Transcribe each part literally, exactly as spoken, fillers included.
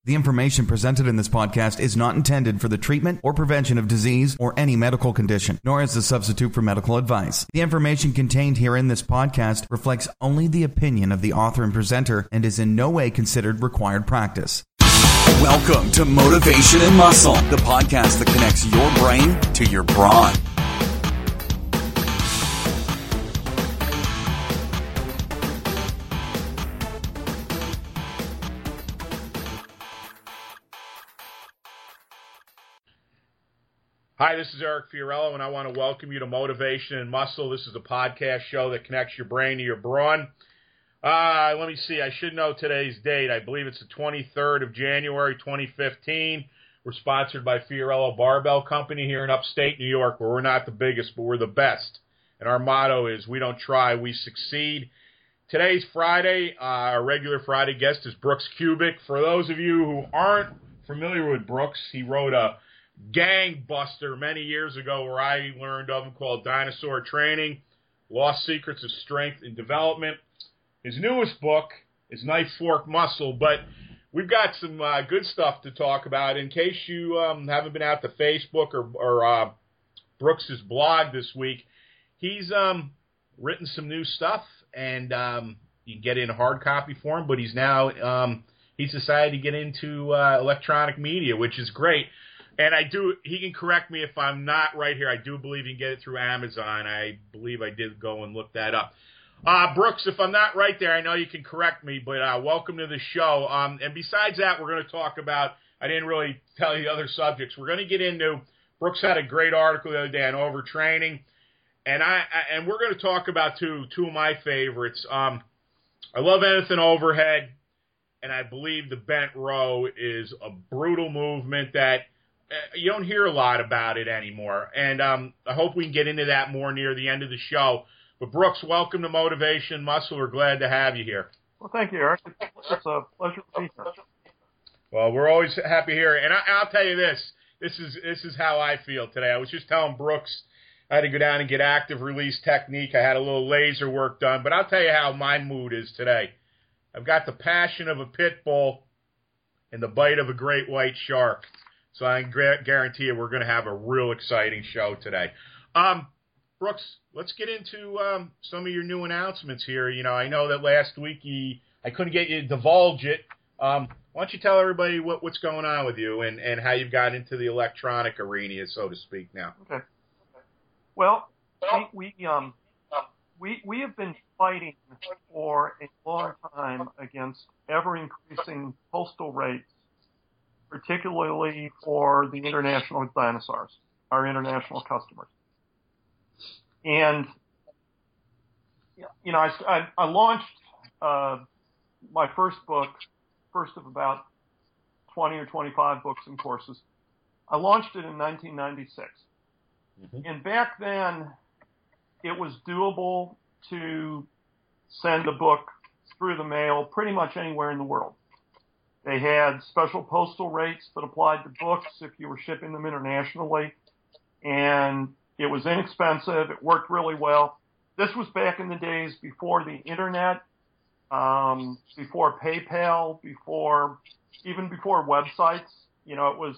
The information presented in this podcast is not intended for the treatment or prevention of disease or any medical condition, nor as a substitute for medical advice. The information contained here in this podcast reflects only the opinion of the author and presenter and is in no way considered required practice. Welcome to Motivation and Muscle, the podcast that connects your brain to your brawn. Hi, this is Eric Fiorillo, and I want to welcome you to Motivation and Muscle. This is a podcast show that connects your brain to your brawn. Uh, let me see. I should know today's date. I believe it's the twenty-third of January, twenty fifteen. We're sponsored by Fiorillo Barbell Company here in upstate New York, where we're not the biggest, but we're the best. And our motto is, we don't try, we succeed. Today's Friday. Uh, our regular Friday guest is Brooks Kubik. For those of you who aren't familiar with Brooks, he wrote a gangbuster many years ago where I learned of him called Dinosaur Training, Lost Secrets of Strength and Development. His newest book is Knife Fork Muscle, but we've got some uh, good stuff to talk about. In case you um, haven't been out to Facebook or, or uh, Brooks' blog this week, he's um, written some new stuff, and um, you can get it in hard copy form, but he's now um, he's decided to get into uh, electronic media, which is great. And I do, he can correct me if I'm not right here. I do believe you can get it through Amazon. I believe I did go and look that up. Uh, Brooks, if I'm not right there, I know you can correct me, but uh, welcome to the show. Um, and besides that, we're going to talk about, I didn't really tell you the other subjects. We're going to get into, Brooks had a great article the other day on overtraining. And I, I and we're going to talk about two, two of my favorites. Um, I love anything overhead, and I believe the bent row is a brutal movement that you don't hear a lot about it anymore, and um, I hope we can get into that more near the end of the show. But Brooks, welcome to Motivation Muscle. We're glad to have you here. Well, thank you, Eric. It's a pleasure to be here. Well, we're always happy here, and I, I'll tell you this: this is this is how I feel today. I was just telling Brooks I had to go down and get active release technique. I had a little laser work done, but I'll tell you how my mood is today. I've got the passion of a pit bull and the bite of a great white shark. So I can guarantee you we're going to have a real exciting show today. Um, Brooks, let's get into um, some of your new announcements here. You know, I know that last week you, I couldn't get you to divulge it. Um, why don't you tell everybody what, what's going on with you and, and how you've got into the electronic arena, so to speak, now? Okay. Well, we we um we we have been fighting for a long time against ever-increasing postal rates, particularly for the international dinosaurs, our international customers. And, you know, I, I, I launched uh, my first book, first of about twenty or twenty-five books and courses. I launched it in nineteen ninety-six. Mm-hmm. And back then, it was doable to send a book through the mail pretty much anywhere in the world. They had special postal rates that applied to books if you were shipping them internationally, and it was inexpensive. It worked really well. This was back in the days before the internet, um, before PayPal, before even before websites. You know, it was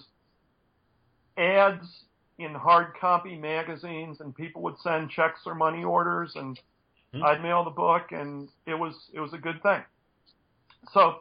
ads in hard copy magazines, and people would send checks or money orders, and mm-hmm. I'd mail the book, and it was it was a good thing. So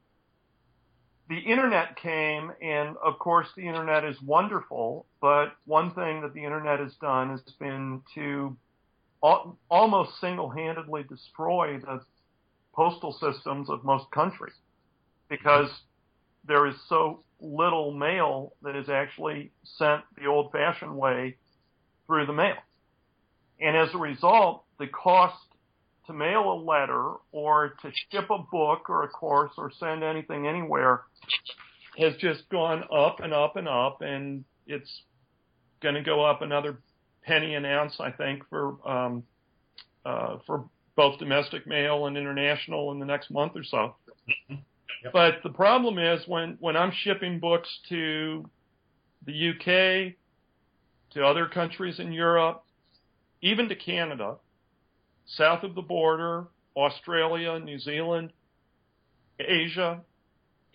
the internet came, and of course the internet is wonderful, but one thing that the internet has done has been to al- almost single-handedly destroy the postal systems of most countries, because there is so little mail that is actually sent the old-fashioned way through the mail. And as a result, the cost to mail a letter or to ship a book or a course or send anything anywhere has just gone up and up and up, and it's going to go up another penny an ounce, I think, for um, uh, for both domestic mail and international in the next month or so. Yep. But the problem is when, when I'm shipping books to the U K, to other countries in Europe, even to Canada, south of the border, Australia, New Zealand, Asia, it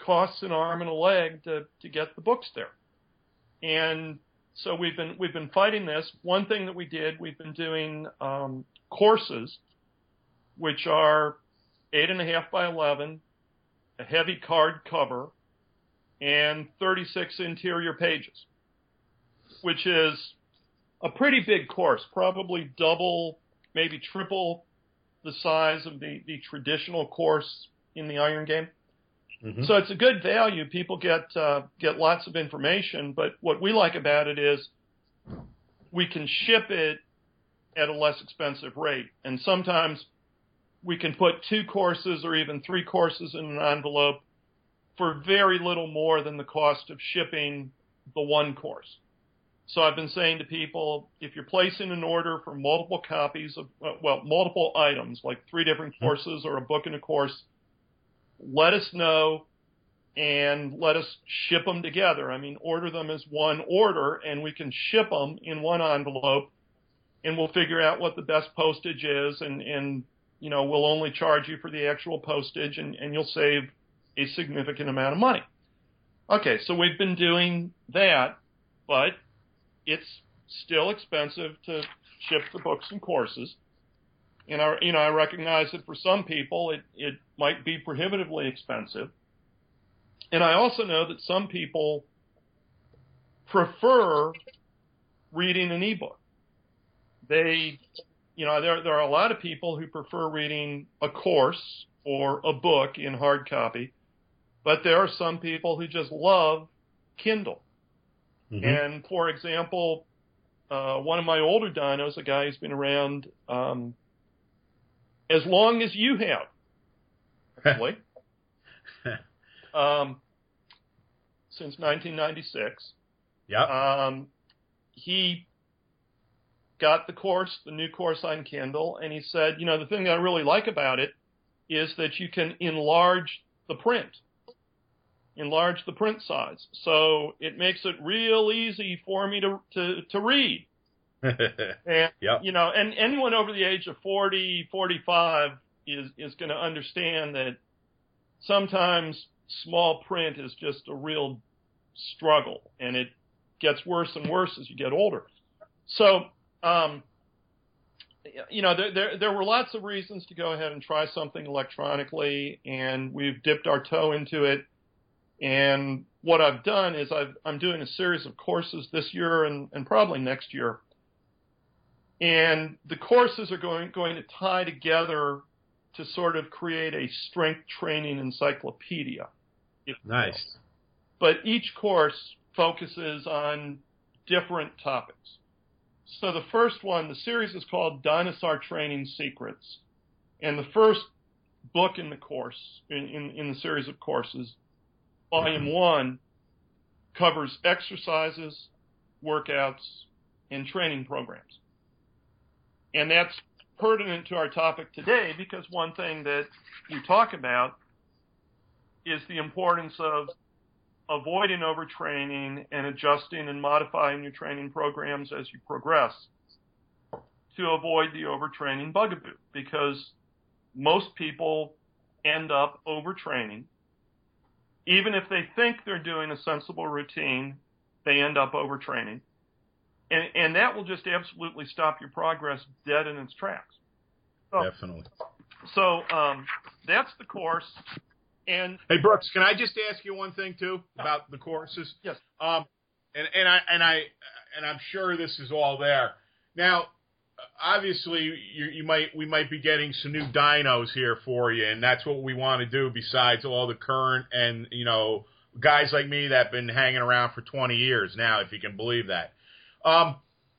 costs an arm and a leg to, to get the books there. And so we've been we've been fighting this. One thing that we did, we've been doing um, courses, which are eight and a half by eleven, a heavy card cover, and thirty-six interior pages, which is a pretty big course, probably double, maybe triple the size of the, the traditional course in the iron game. Mm-hmm. So it's a good value. People get uh, get lots of information, but what we like about it is we can ship it at a less expensive rate. And sometimes we can put two courses or even three courses in an envelope for very little more than the cost of shipping the one course. So I've been saying to people, if you're placing an order for multiple copies of, well, multiple items, like three different courses or a book and a course, let us know and let us ship them together. I mean, order them as one order, and we can ship them in one envelope, and we'll figure out what the best postage is, and, and you know, we'll only charge you for the actual postage, and, and you'll save a significant amount of money. Okay, so we've been doing that, but it's still expensive to ship the books and courses. And I, you know, I recognize that for some people it, it might be prohibitively expensive. And I also know that some people prefer reading an ebook. They, you know, there there are a lot of people who prefer reading a course or a book in hard copy, but there are some people who just love Kindle. Mm-hmm. And for example, uh, one of my older dinos, a guy who's been around um, as long as you have, actually, um, since nineteen ninety-six. Yeah. Um, he got the course, the new course on Kindle, and he said, you know, the thing that I really like about it is that you can enlarge the print, enlarge the print size. So it makes it real easy for me to to, to read. And, yep. you know, and anyone over the age of forty, forty-five is, is going to understand that sometimes small print is just a real struggle, and it gets worse and worse as you get older. So, um, you know, there, there, there were lots of reasons to go ahead and try something electronically, and we've dipped our toe into it. And what I've done is I've, I'm doing a series of courses this year and, and probably next year. And the courses are going, going to tie together to sort of create a strength training encyclopedia. Nice. But each course focuses on different topics. So the first one, the series is called Dinosaur Training Secrets. And the first book in the course, in, in, in the series of courses, Volume one, covers exercises, workouts, and training programs. And that's pertinent to our topic today because one thing that we talk about is the importance of avoiding overtraining and adjusting and modifying your training programs as you progress to avoid the overtraining bugaboo, because most people end up overtraining. Even if they think they're doing a sensible routine, they end up overtraining. And, and that will just absolutely stop your progress dead in its tracks. So, Definitely. So um, that's the course. And hey, Brooks, can I just ask you one thing too about the courses? Yes. Um, and and I and I and I'm sure this is all there. Now, obviously, you, you might we might be getting some new dinos here for you, and that's what we want to do. Besides all the current and you know guys like me that have been hanging around for twenty years now, if you can believe that. Um,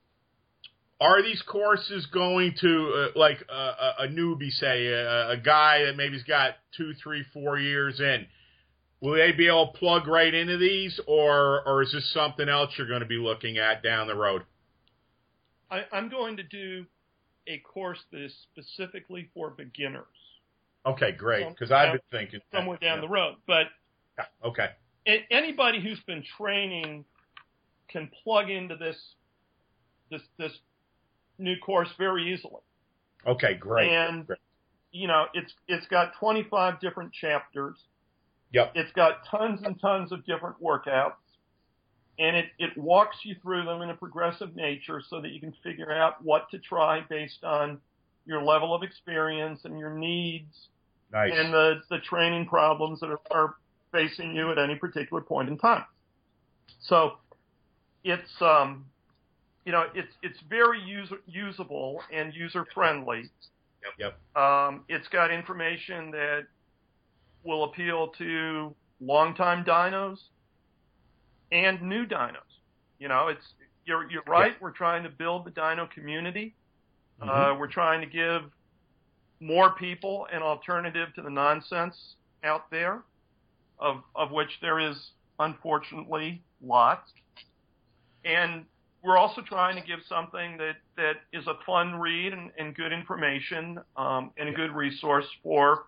are these courses going to, uh, like uh, a, a newbie, say, a, a guy that maybe's got two, three, four years in, will they be able to plug right into these, or or is this something else you're going to be looking at down the road? I, I'm going to do a course that is specifically for beginners. Okay, great, because I've been thinking. Somewhere that, down yeah. the road. But yeah, okay. Anybody who's been training can plug into this this this new course very easily. Okay, great. And great. you know, it's it's got twenty-five different chapters. Yep. It's got tons and tons of different workouts, and it, it walks you through them in a progressive nature so that you can figure out what to try based on your level of experience and your needs Nice. and the, the training problems that are, are facing you at any particular point in time. So it's, um, you know, it's it's very user, usable and user-friendly. Yep. Yep. Um, it's got information that will appeal to longtime dynos and new dynos. You know, it's you're you're right. Yep. We're trying to build the dyno community. Mm-hmm. Uh, we're trying to give more people an alternative to the nonsense out there, of of which there is unfortunately lots. And we're also trying to give something that, that is a fun read and, and good information um, and a good resource for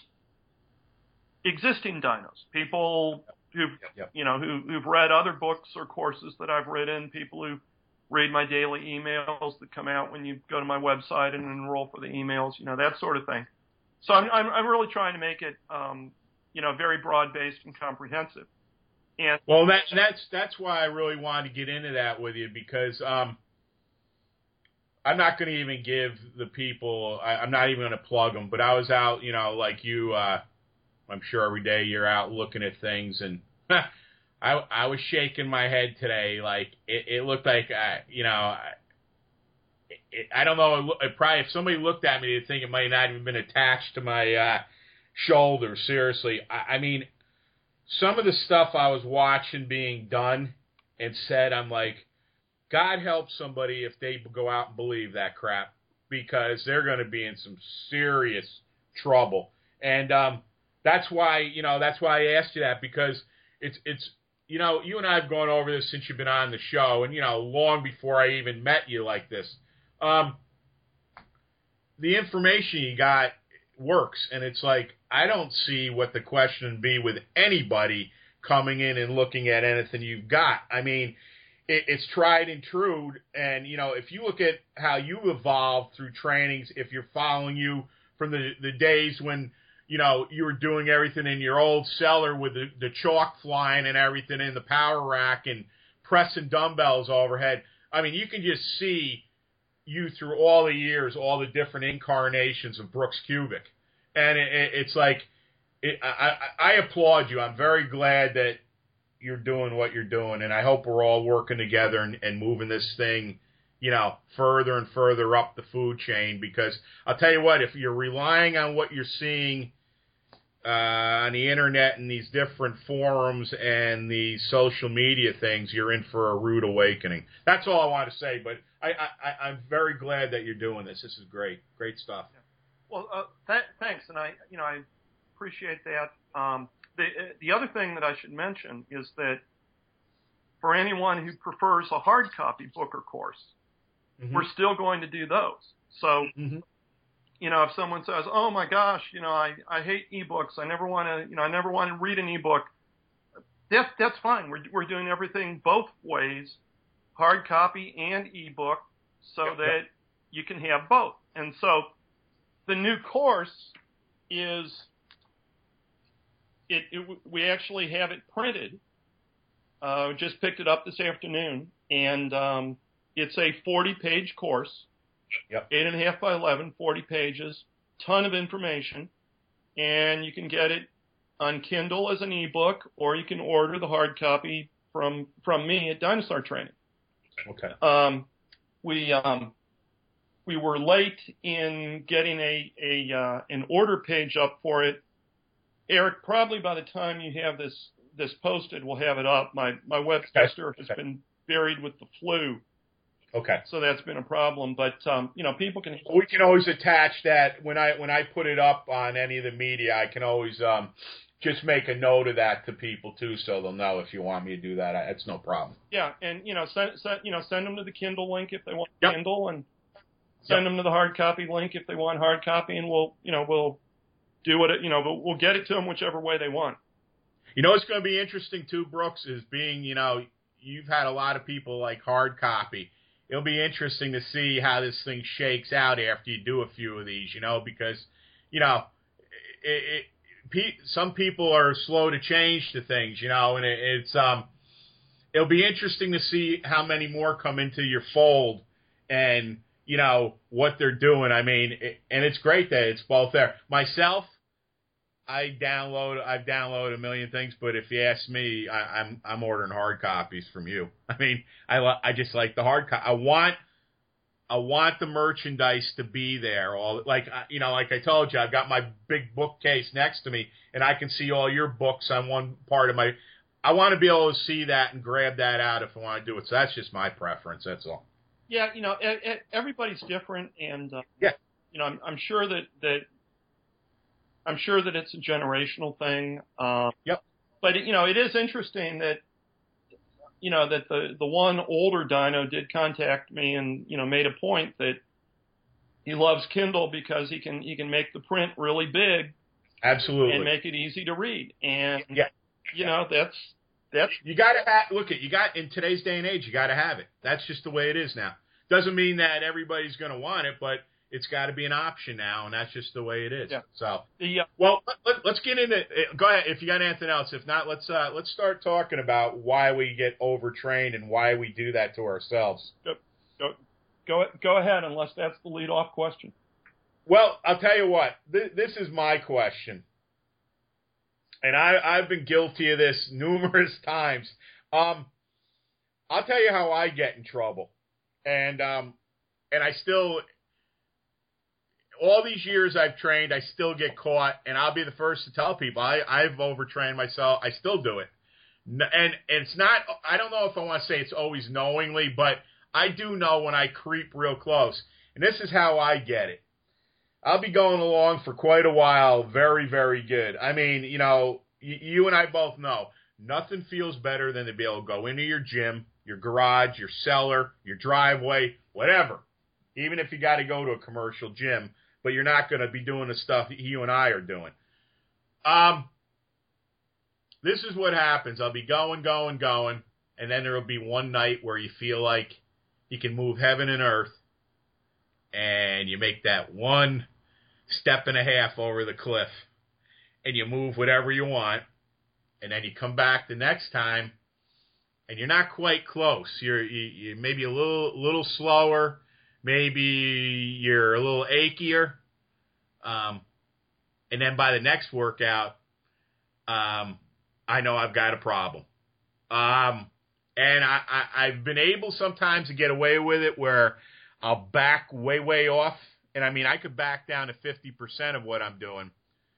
existing dynos, people who've yep, yep. you know who, who've read other books or courses that I've written, people who read my daily emails that come out when you go to my website and enroll for the emails, you know, that sort of thing. So I'm I'm, I'm really trying to make it um, you know very broad based and comprehensive. And well, that, that's that's why I really wanted to get into that with you, because um, I'm not going to even give the people, I, I'm not even going to plug them, but I was out, you know, like you, uh, I'm sure every day you're out looking at things, and I, I was shaking my head today. Like, it, it looked like, I, you know, I, it, I don't know, it, probably if somebody looked at me, they'd think it might not even been attached to my uh, shoulder, seriously. I, I mean, some of the stuff I was watching being done and said, I'm like, God help somebody if they go out and believe that crap, because they're going to be in some serious trouble. And um, that's why, you know, that's why I asked you that, because it's, it's, you know, you and I have gone over this since you've been on the show, and, you know, long before I even met you like this. Um, the information you got works, and it's like, I don't see what the question would be with anybody coming in and looking at anything you've got. I mean, it, it's tried and true, and, you know, if you look at how you evolved through trainings, if you're following you from the, the days when, you know, you were doing everything in your old cellar with the, the chalk flying and everything in the power rack and pressing dumbbells overhead, I mean, you can just see you through all the years, all the different incarnations of Brooks Kubik. And it, it, it's like, it, I, I applaud you. I'm very glad that you're doing what you're doing, and I hope we're all working together and, and moving this thing, you know, further and further up the food chain. Because I'll tell you what, if you're relying on what you're seeing uh, on the internet and these different forums and the social media things, you're in for a rude awakening. That's all I want to say. But I, I, I'm very glad that you're doing this. This is great, great stuff. Well, uh, th- thanks, and I, you know, I appreciate that. Um, the the other thing that I should mention is that for anyone who prefers a hard copy book or course, mm-hmm. we're still going to do those. So, mm-hmm. you know, if someone says, "Oh my gosh, you know, I, I hate ebooks. I never want to, you know, I never want to read an ebook," that's that's fine. We're we're doing everything both ways, hard copy and ebook, so yep, that yep. you can have both. And so the new course is, it, it we actually have it printed. Uh, just picked it up this afternoon, and um, it's a forty-page course, yep. eight and a half by eleven, forty pages, ton of information, and you can get it on Kindle as an ebook, or you can order the hard copy from from me at Dinosaur Training. Okay. Um, we um, we were late in getting a a uh, an order page up for it. Eric, probably by the time you have this this posted, we'll have it up. My my web sister has okay. been buried with the flu. Okay. So that's been a problem, but um, you know, people can. We can always attach that when I when I put it up on any of the media. I can always um, just make a note of that to people too, so they'll know if you want me to do that. That's no problem. Yeah, and you know, send, send you know, send them to the Kindle link if they want yep. Kindle, and send yep. them to the hard copy link if they want hard copy, and we'll you know we'll do what it you know we'll, we'll get it to them whichever way they want. You know, what's going to be interesting too, Brooks, is being you know you've had a lot of people like hard copy. It'll be interesting to see how this thing shakes out after you do a few of these, you know, because, you know, it, it, pe- some people are slow to change to things, you know, and it, it's um, it'll be interesting to see how many more come into your fold, and you know what they're doing. I mean, it, and it's great that it's both there. Myself, I download, I've downloaded a million things, but if you ask me, I, I'm I'm ordering hard copies from you. I mean, I I just like the hard copy. I want. I want the merchandise to be there. All like you know, like I told you, I've got my big bookcase next to me, and I can see all your books on one part of my. I want to be able to see that and grab that out if I want to do it. So that's just my preference. That's all. Yeah, you know, everybody's different, and uh, yeah, you know, I'm, I'm sure that that I'm sure that it's a generational thing. Um, yep. But you know, it is interesting that. You know, that the, the one older dino did contact me and, you know, made a point that he loves Kindle because he can he can make the print really big. Absolutely. And make it easy to read. And, yeah. you know, that's, that's. You got to have, look at, you got, in today's day and age, you got to have it. That's just the way it is now. Doesn't mean that everybody's going to want it, but it's got to be an option now, and that's just the way it is. Yeah. So, the, uh, well, let, let's get into. Go ahead if you got anything else. If not, let's uh, let's start talking about why we get overtrained and why we do that to ourselves. Go, go, go, go ahead, unless that's the lead-off question. Well, I'll tell you what. Th- this is my question, and I, I've been guilty of this numerous times. Um, I'll tell you how I get in trouble, and um, and I still. All these years I've trained, I still get caught, and I'll be the first to tell people I, I've overtrained myself. I still do it. And, and it's not, I don't know if I want to say it's always knowingly, but I do know when I creep real close. And this is how I get it. I'll be going along for quite a while, very, very good. I mean, you know, you, you and I both know, nothing feels better than to be able to go into your gym, your garage, your cellar, your driveway, whatever. Even if you got to go to a commercial gym. But you're not going to be doing the stuff that you and I are doing. Um, this is what happens. I'll be going, going, going, and then there will be one night where you feel like you can move heaven and earth, and you make that one step and a half over the cliff, and you move whatever you want, and then you come back the next time, and you're not quite close. You're you, you're maybe a little little slower. Maybe you're a little achier, um, and then by the next workout, um, I know I've got a problem. Um, and I, I, I've been able sometimes to get away with it where I'll back way, way off. And, I mean, I could back down to fifty percent of what I'm doing.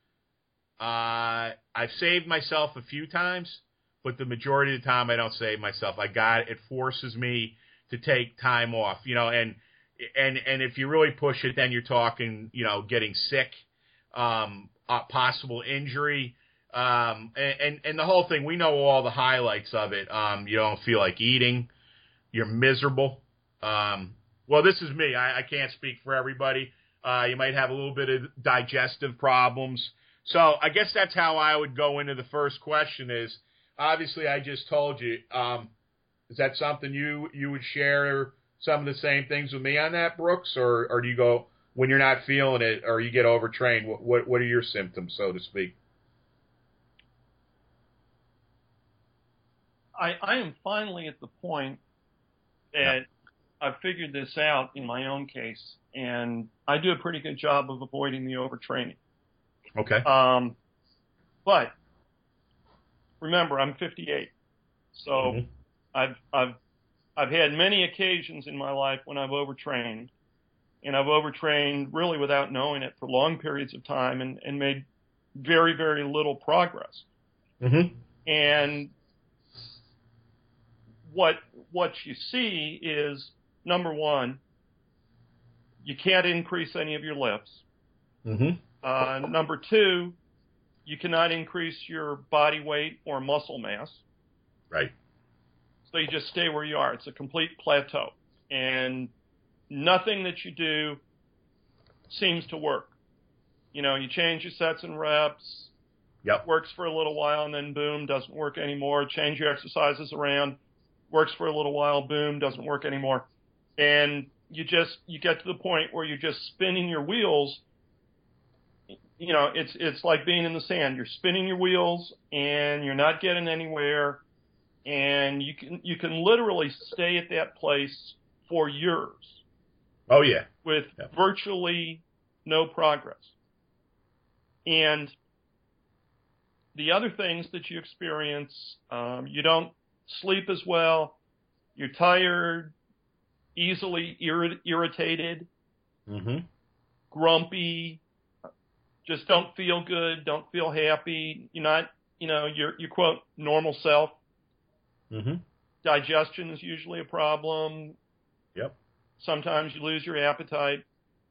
Uh, I've saved myself a few times, but the majority of the time I don't save myself. I got it. It forces me to take time off, you know, and – And and if you really push it, then you're talking, you know, getting sick, um, uh, possible injury, um, and, and and the whole thing. We know all the highlights of it. Um, you don't feel like eating, you're miserable. Um, well, this is me. I, I can't speak for everybody. Uh, you might have a little bit of digestive problems. So I guess that's how I would go into the first question. Is obviously I just told you. Um, is that something you you would share? Some of the same things with me on that, Brooks, or, or do you go when you're not feeling it, or you get overtrained? What what, what are your symptoms, so to speak? I, I am finally at the point that yeah. I've figured this out in my own case, and I do a pretty good job of avoiding the overtraining. Okay. Um, but remember, I'm fifty-eight, so mm-hmm. I've I've I've had many occasions in my life when I've overtrained, and I've overtrained really without knowing it for long periods of time and, and made very, very little progress. Mm-hmm. And what what you see is, number one, you can't increase any of your lifts. Mm-hmm. Uh, number two, you cannot increase your body weight or muscle mass. Right. So you just stay where you are. It's a complete plateau. And nothing that you do seems to work. You know, you change your sets and reps. Yep. Works for a little while, and then boom, doesn't work anymore. Change your exercises around. Works for a little while, boom, doesn't work anymore. And you just, you get to the point where you're just spinning your wheels you know, it's it's like being in the sand. You're spinning your wheels, and you're not getting anywhere, and you can you can literally stay at that place for years. Oh yeah, with yeah. virtually no progress. And the other things that you experience, um, you don't sleep as well, you're tired, easily irri- irritated, mm-hmm. grumpy, just don't feel good, don't feel happy. You're not, you know, you're, you quote, normal self. Mm-hmm. Digestion is usually a problem. Yep. Sometimes you lose your appetite.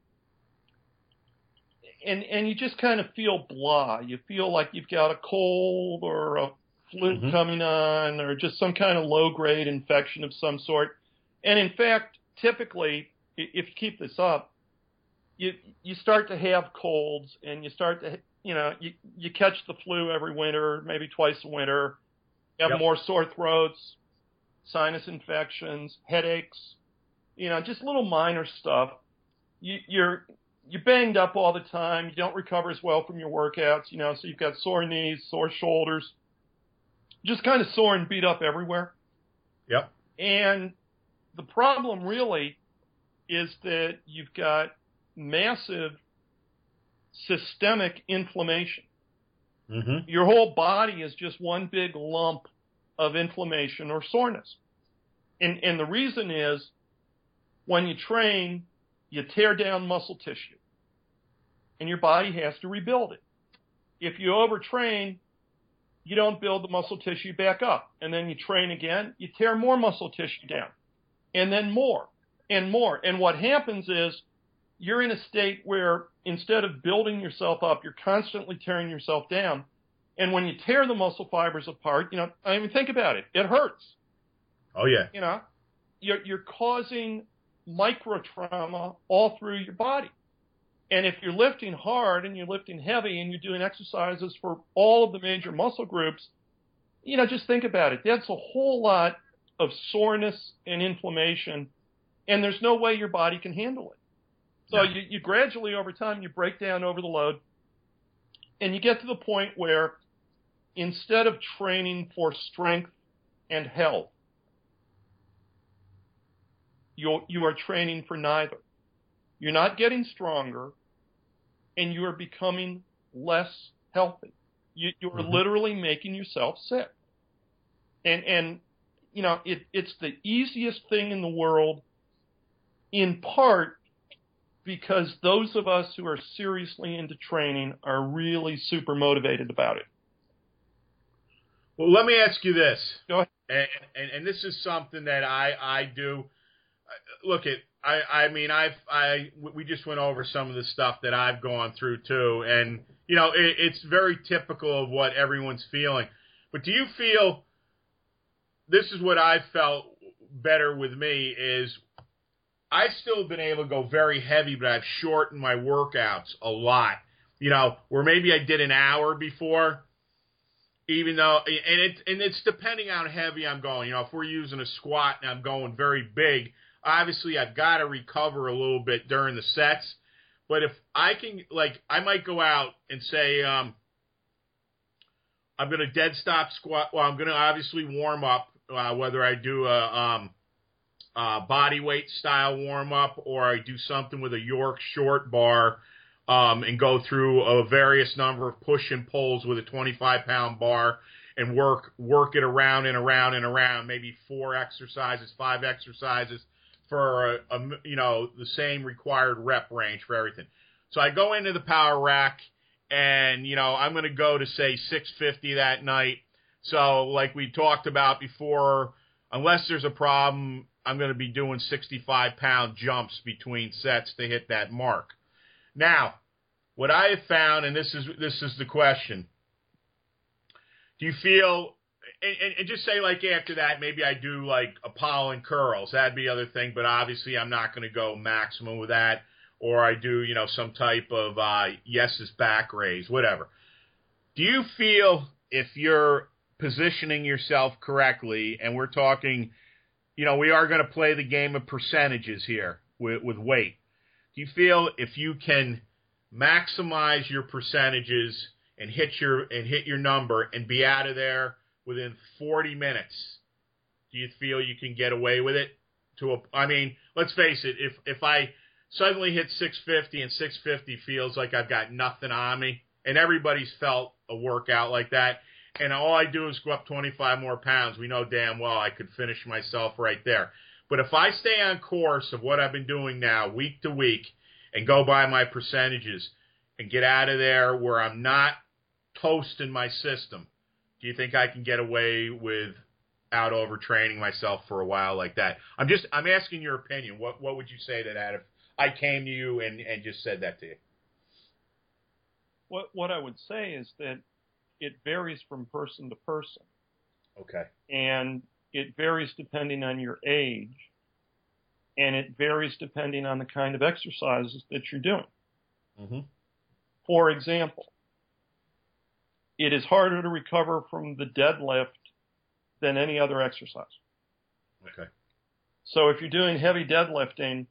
And and you just kind of feel blah. You feel like you've got a cold or a flu mm-hmm. coming on or just some kind of low-grade infection of some sort. And in fact, typically, if you keep this up, you you start to have colds and you start to, you know, you, you catch the flu every winter, maybe twice a winter. You have yep. more sore throats, sinus infections, headaches, you know, just little minor stuff. You, you're you're banged up all the time. You don't recover as well from your workouts, you know, so you've got sore knees, sore shoulders, just kind of sore and beat up everywhere. Yep. And the problem really is that you've got massive systemic inflammation. Mm-hmm. Your whole body is just one big lump of inflammation or soreness. And, and the reason is when you train, you tear down muscle tissue, and your body has to rebuild it. If you overtrain, you don't build the muscle tissue back up. And then you train again, you tear more muscle tissue down, and then more, and more. And what happens is you're in a state where instead of building yourself up, you're constantly tearing yourself down. And when you tear the muscle fibers apart, you know, I mean, think about it. It hurts. Oh, yeah. You know, you're, you're causing micro trauma all through your body. And if you're lifting hard and you're lifting heavy and you're doing exercises for all of the major muscle groups, you know, just think about it. That's a whole lot of soreness and inflammation, and there's no way your body can handle it. So yeah. you, you gradually over time, you break down over the load, and you get to the point where instead of training for strength and health, You're, you are training for neither. You're not getting stronger, and you are becoming less healthy. You, you're mm-hmm. literally making yourself sick. And, and you know, it, it's the easiest thing in the world, in part because those of us who are seriously into training are really super motivated about it. Well, let me ask you this. Go ahead. And, and, and this is something that I, I do. Look, it. I, I mean, I've, I, we just went over some of the stuff that I've gone through too, and you know, it, it's very typical of what everyone's feeling. But do you feel? This is what I've felt better with me is, I've still been able to go very heavy, but I've shortened my workouts a lot. You know, where maybe I did an hour before, even though, and it, and it's depending on how heavy I'm going. You know, if we're using a squat and I'm going very big. Obviously, I've got to recover a little bit during the sets. But if I can, like, I might go out and say, um, I'm going to dead stop squat. Well, I'm going to obviously warm up, uh, whether I do a, um, a body weight style warm up or I do something with a York short bar um, and go through a various number of push and pulls with a twenty-five pound bar and work work it around and around and around, maybe four exercises, five exercises. For a, a, you know, the same required rep range for everything. So I go into the power rack and, you know, I'm going to go to say six fifty that night. So like we talked about before, unless there's a problem, I'm going to be doing sixty-five pound jumps between sets to hit that mark. Now, what I have found, and this is, this is the question. Do you feel, And, and just say, like, after that, maybe I do, like, a pollen curls. That'd be the other thing, but obviously I'm not going to go maximum with that. Or I do, you know, some type of uh, Yes's back raise, whatever. Do you feel if you're positioning yourself correctly, and we're talking, you know, we are going to play the game of percentages here with, with weight. Do you feel if you can maximize your percentages and hit your and hit your number and be out of there within forty minutes, do you feel you can get away with it? To a, I mean, let's face it. If if I suddenly hit six fifty and six fifty feels like I've got nothing on me, and everybody's felt a workout like that, and all I do is go up twenty-five more pounds, we know damn well I could finish myself right there. But if I stay on course of what I've been doing now, week to week, and go by my percentages and get out of there where I'm not toasting my system, do you think I can get away with out overtraining myself for a while like that? I'm just I'm asking your opinion. What what would you say to that if I came to you and, and just said that to you? What what I would say is that it varies from person to person. Okay. And it varies depending on your age, and it varies depending on the kind of exercises that you're doing. Mm-hmm. For example, it is harder to recover from the deadlift than any other exercise. Okay. So if you're doing heavy deadlifting,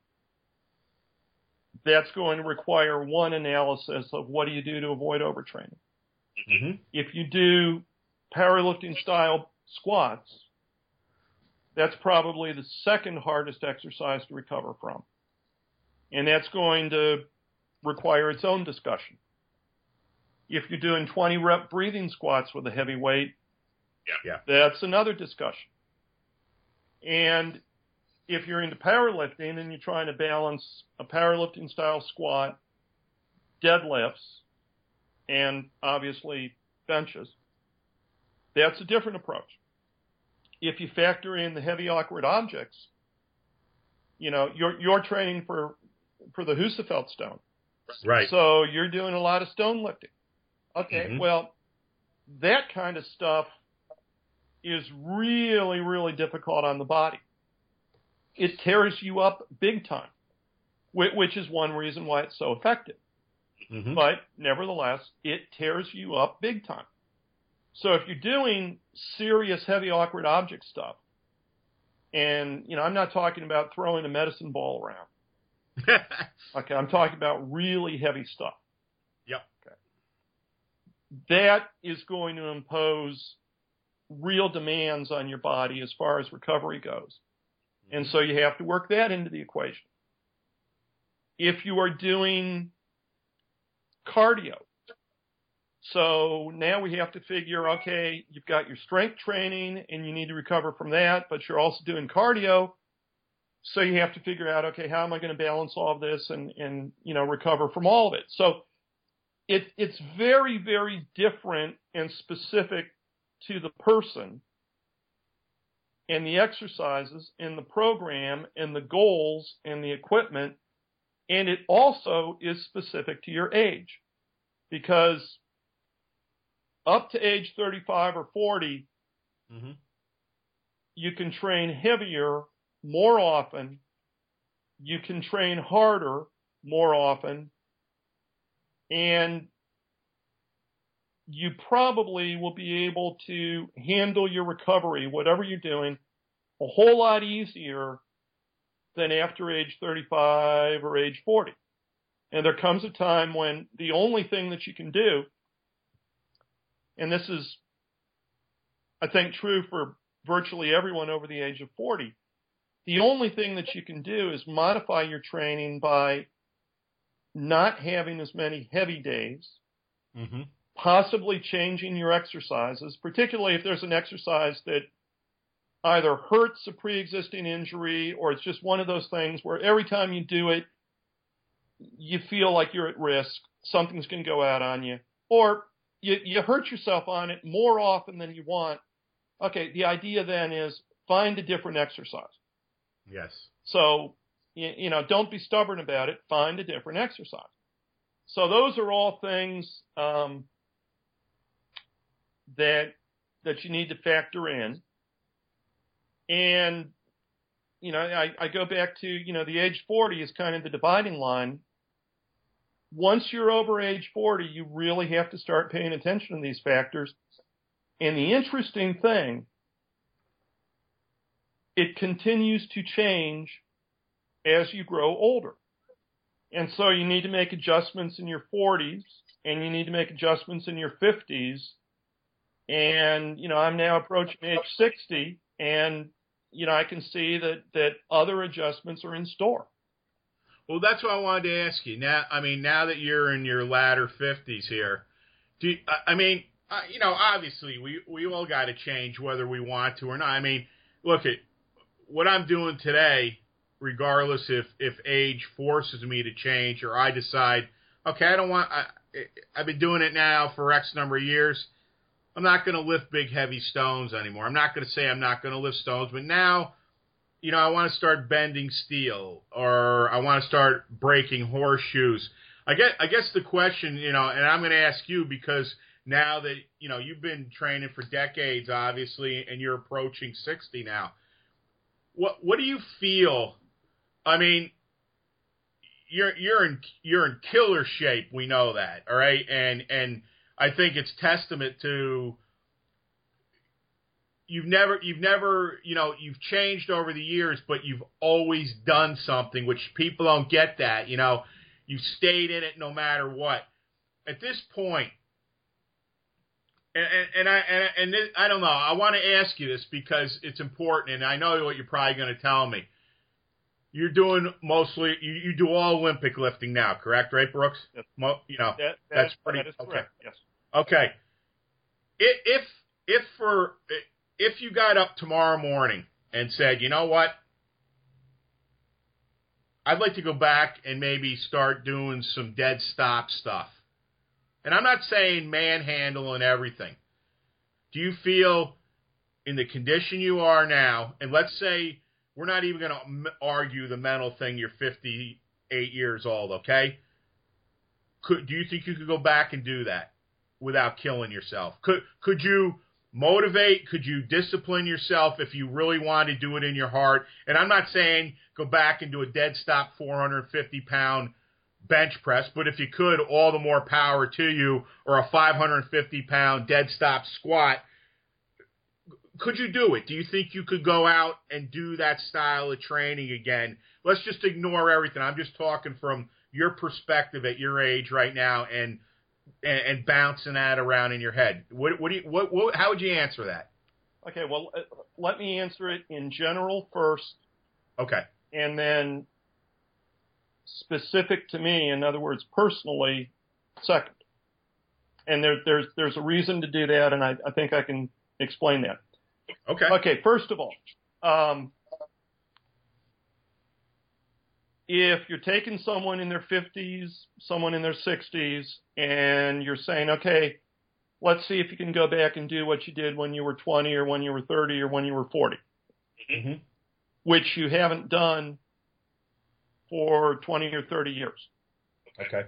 that's going to require one analysis of what do you do to avoid overtraining. Mm-hmm. If you do powerlifting style squats, that's probably the second hardest exercise to recover from. And that's going to require its own discussion. If you're doing twenty rep breathing squats with a heavy weight, yeah. that's another discussion. And if you're into powerlifting and you're trying to balance a powerlifting style squat, deadlifts, and obviously benches, that's a different approach. If you factor in the heavy awkward objects, you know, you're you're training for for the Husafeld stone. Right. So you're doing a lot of stone lifting. Okay, mm-hmm. Well, that kind of stuff is really, really difficult on the body. It tears you up big time, which is one reason why it's so effective. Mm-hmm. But nevertheless, it tears you up big time. So if you're doing serious heavy awkward object stuff, and, you know, I'm not talking about throwing a medicine ball around. Okay, I'm talking about really heavy stuff. Yep. Okay. That is going to impose real demands on your body as far as recovery goes. And so you have to work that into the equation. If you are doing cardio, so now we have to figure, okay, you've got your strength training and you need to recover from that, but you're also doing cardio. So you have to figure out, okay, how am I going to balance all of this and, and, you know, recover from all of it? So it, it's very, very different and specific to the person and the exercises and the program and the goals and the equipment. And it also is specific to your age, because up to age thirty-five or forty, mm-hmm. you can train heavier more often. You can train harder more often. And you probably will be able to handle your recovery, whatever you're doing, a whole lot easier than after age thirty-five or age forty. And there comes a time when the only thing that you can do, and this is, I think, true for virtually everyone over the age of forty, the only thing that you can do is modify your training by not having as many heavy days, mm-hmm. possibly changing your exercises, particularly if there's an exercise that either hurts a pre-existing injury or it's just one of those things where every time you do it, you feel like you're at risk, something's going to go out on you, or you, you hurt yourself on it more often than you want. Okay, the idea then is find a different exercise. Yes. So, you, you know, don't be stubborn about it. Find a different exercise. So those are all things um, that that you need to factor in. And, you know, I, I go back to, you know, the age forty is kind of the dividing line. Once you're over age forty, you really have to start paying attention to these factors. And the interesting thing, it continues to change as you grow older. And so you need to make adjustments in your forties, and you need to make adjustments in your fifties. And, you know, I'm now approaching age sixty, and, you know, I can see that, that other adjustments are in store. Well, that's what I wanted to ask you. Now, I mean, now that you're in your latter fifties here, do you, I mean, uh, you know, obviously we, we all got to change whether we want to or not. I mean, look at what I'm doing today, regardless if, if age forces me to change or I decide, okay, I don't want, I, I've been doing it now for X number of years. I'm not going to lift big, heavy stones anymore. I'm not going to say I'm not going to lift stones, but now, you know, I want to start bending steel, or I want to start breaking horseshoes. I guess, I guess the question, you know, and I'm going to ask you because now that, you know, you've been training for decades, obviously, and you're approaching sixty now. What what do you feel? I mean, you're you're in you're in killer shape. We know that, all right, and and. I think it's testament to you've never, you've never, you know, you've changed over the years, but you've always done something, which people don't get that, you know, you've stayed in it no matter what. At this point, and, and, and I, and, and this, I don't know, I want to ask you this because it's important, and I know what you're probably going to tell me. You're doing mostly, you, you do all Olympic lifting now, correct? Right, Brooks? Yes. Mo, you know, that, that that's is, pretty, that is okay. correct, yes. Okay. If if for if you got up tomorrow morning and said, you know what, I'd like to go back and maybe start doing some dead stop stuff, and I'm not saying manhandle and everything. Do you feel in the condition you are now, and let's say we're not even going to argue the mental thing, you're fifty-eight years old, okay? Could, do you think you could go back and do that without killing yourself? Could could you motivate? Could you discipline yourself if you really want to do it in your heart? And I'm not saying go back and do a dead stop four hundred fifty pound bench press, but if you could, all the more power to you, or a five hundred fifty pound dead stop squat. Could you do it? Do you think you could go out and do that style of training again? Let's just ignore everything. I'm just talking from your perspective at your age right now, and and, and bouncing that around in your head. What, what do you, what, what, how would you answer that? Okay, well, uh, let me answer it in general first. Okay. And then specific to me, in other words, personally, second. And there, there's there's a reason to do that, and I, I think I can explain that. Okay. Okay, first of all, um, if you're taking someone in their fifties, someone in their sixties, and you're saying, okay, let's see if you can go back and do what you did when you were twenty or when you were thirty or when you were forty, mm-hmm. which you haven't done for twenty or thirty years. Okay.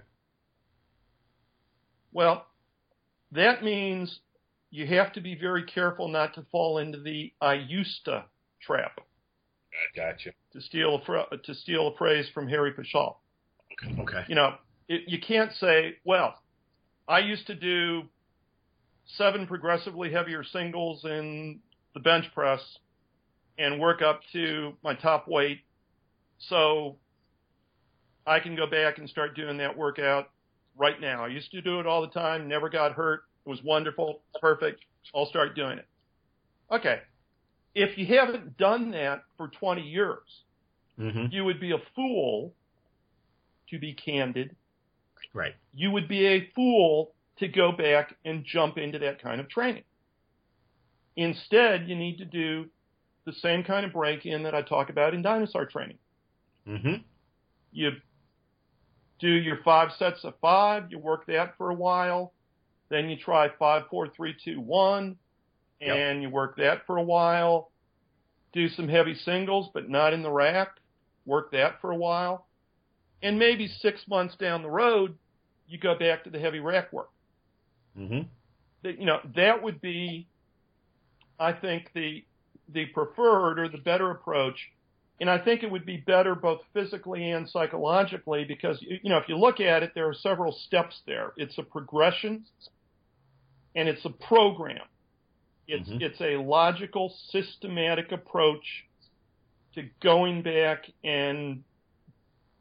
Well, that means you have to be very careful not to fall into the I used to trap. I gotcha. To steal a, to steal a phrase from Harry Pashal. Okay. You know, it, you can't say, well, I used to do seven progressively heavier singles in the bench press and work up to my top weight, so I can go back and start doing that workout right now. I used to do it all the time, never got hurt. It was wonderful, perfect. I'll start doing it. Okay. If you haven't done that for twenty years, mm-hmm. you would be a fool, to be candid. Right. You would be a fool to go back and jump into that kind of training. Instead, you need to do the same kind of break-in that I talk about in dinosaur training. Mm-hmm. You do your five sets of five, you work that for a while, then you try five, four, three, two, one, and yep. you work that for a while. Do some heavy singles, but not in the rack. Work that for a while. And maybe six months down the road, you go back to the heavy rack work. Mm-hmm. You know, that would be, I think, the the preferred or the better approach. And I think it would be better both physically and psychologically because, you know, if you look at it, there are several steps there. It's a progression and it's a program. It's mm-hmm. it's a logical, systematic approach to going back and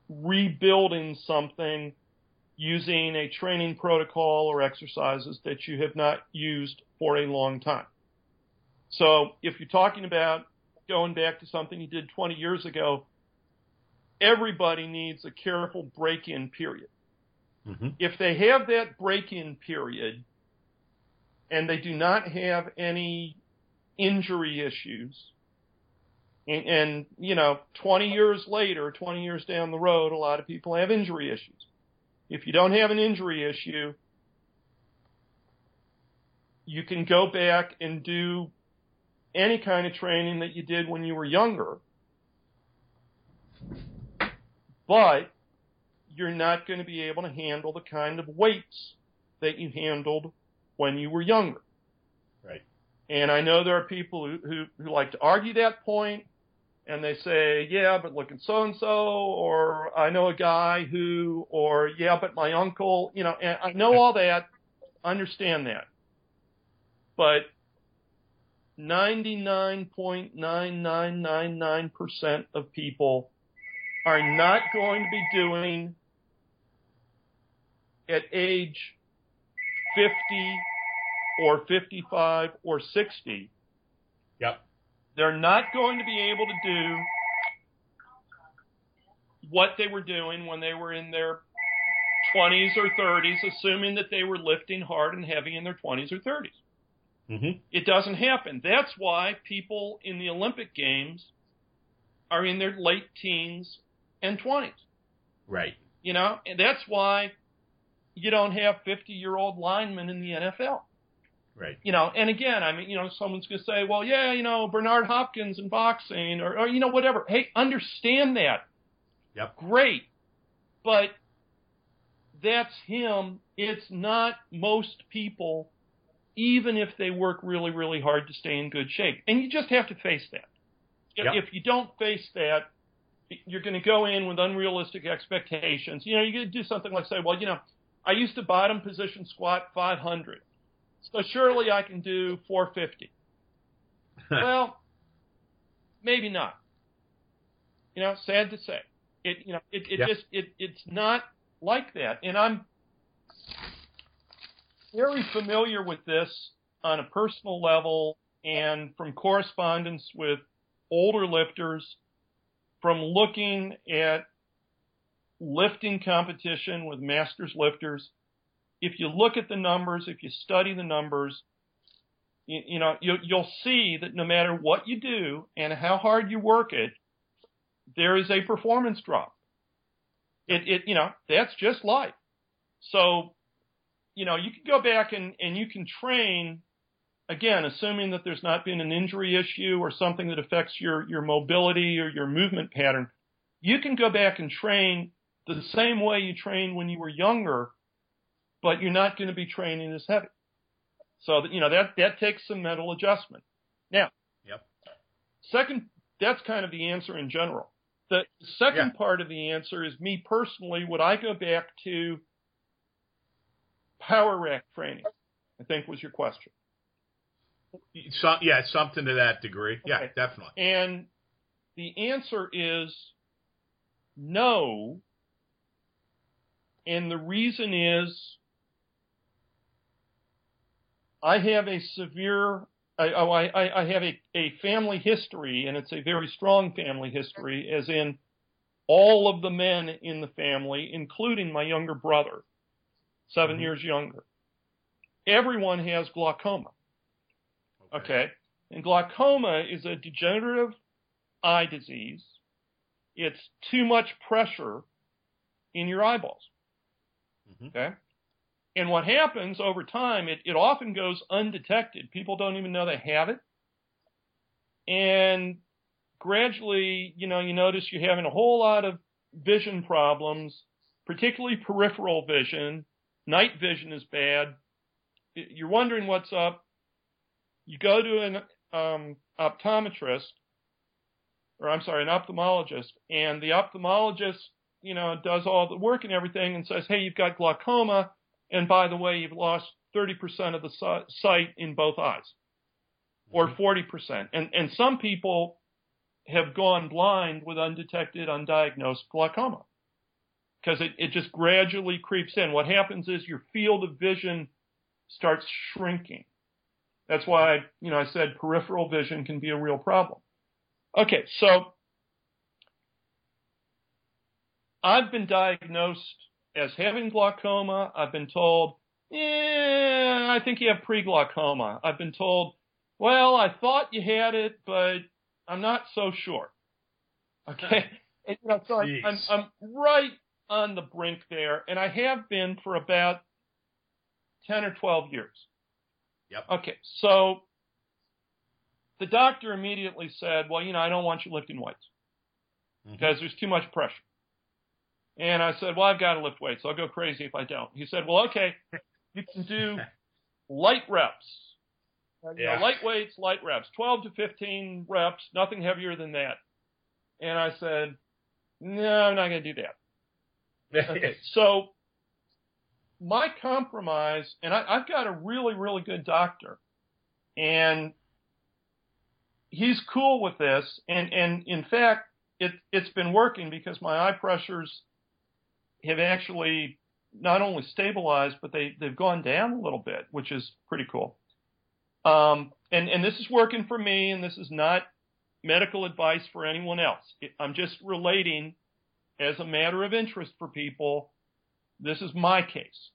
rebuilding something using a training protocol or exercises that you have not used for a long time. So if you're talking about going back to something you did twenty years ago, everybody needs a careful break-in period. Mm-hmm. If they have that break-in period and they do not have any injury issues, and, and, you know, twenty years later, twenty years down the road, a lot of people have injury issues. If you don't have an injury issue, you can go back and do any kind of training that you did when you were younger, but you're not going to be able to handle the kind of weights that you handled when you were younger. Right. And I know there are people who, who, who like to argue that point, and they say, yeah, but look at so-and-so, or I know a guy who, or yeah, but my uncle, you know, and I know all that, understand that. But ninety-nine point nine nine nine nine percent of people are not going to be doing at age fifty or fifty-five or sixty. Yep. They're not going to be able to do what they were doing when they were in their twenties or thirties, assuming that they were lifting hard and heavy in their twenties or thirties. Mm-hmm. It doesn't happen. That's why people in the Olympic Games are in their late teens and twenties. Right. You know, and that's why you don't have fifty-year-old linemen in the N F L. Right. You know, and again, I mean, you know, someone's going to say, well, yeah, you know, Bernard Hopkins in boxing or, or, you know, whatever. Hey, understand that. Yep. Great. But that's him. It's not most people, even if they work really, really hard to stay in good shape. And you just have to face that. Yep. If you don't face that, you're going to go in with unrealistic expectations. You know, you're going to do something like say, well, you know, I used to bottom position squat five hundred. So surely I can do four fifty. Well, maybe not. You know, sad to say. It, you know, it, it yep. just, it, it's not like that. And I'm very familiar with this on a personal level and from correspondence with older lifters, from looking at lifting competition with masters lifters. If you look at the numbers, if you study the numbers, you, you know, you, you'll see that no matter what you do and how hard you work it, there is a performance drop. It, it, you know, that's just life. So, you know, you can go back and, and you can train, again, assuming that there's not been an injury issue or something that affects your, your mobility or your movement pattern. You can go back and train the same way you trained when you were younger, but you're not going to be training as heavy. So, that, you know, that, that takes some mental adjustment. Now, yep. Second, that's kind of the answer in general. The second yeah. part of the answer is me personally, would I go back to power rack training? I think was your question. So, yeah, something to that degree. Okay. Yeah, definitely. And the answer is no. And the reason is I have a severe, I, oh, I, I have a, a family history, and it's a very strong family history, as in all of the men in the family, including my younger brother, seven mm-hmm. years younger. Everyone has glaucoma. Okay. okay. And glaucoma is a degenerative eye disease. It's too much pressure in your eyeballs. Mm-hmm. Okay. And what happens over time, it, it often goes undetected. People don't even know they have it. And gradually, you know, you notice you're having a whole lot of vision problems, particularly peripheral vision. Night vision is bad. You're wondering what's up. You go to an um, optometrist, or I'm sorry, an ophthalmologist, and the ophthalmologist, you know, does all the work and everything and says, hey, you've got glaucoma, and by the way, you've lost thirty percent of the sight in both eyes, or forty percent. And, and some people have gone blind with undetected, undiagnosed glaucoma. because it, it just gradually creeps in. What happens is your field of vision starts shrinking. That's why, you know, I said peripheral vision can be a real problem. Okay, so I've been diagnosed as having glaucoma. I've been told, yeah, I think you have pre-glaucoma. I've been told, well, I thought you had it, but I'm not so sure. Okay, and, you know, so I, I'm, I'm right on the brink there, and I have been for about ten or twelve years. Yep. Okay, so the doctor immediately said, well, you know, I don't want you lifting weights because mm-hmm. there's too much pressure. And I said, well, I've got to lift weights. I'll go crazy if I don't. He said, well, okay, you can do light reps. You yeah. know, light weights, light reps, twelve to fifteen reps, nothing heavier than that. And I said, no, I'm not going to do that. Okay, so my compromise, and I, I've got a really, really good doctor, and he's cool with this. And, and in fact, it, it's been working because my eye pressures have actually not only stabilized, but they, they've gone down a little bit, which is pretty cool. Um, and, and this is working for me, and this is not medical advice for anyone else. It, I'm just relating as a matter of interest for people. This is my case.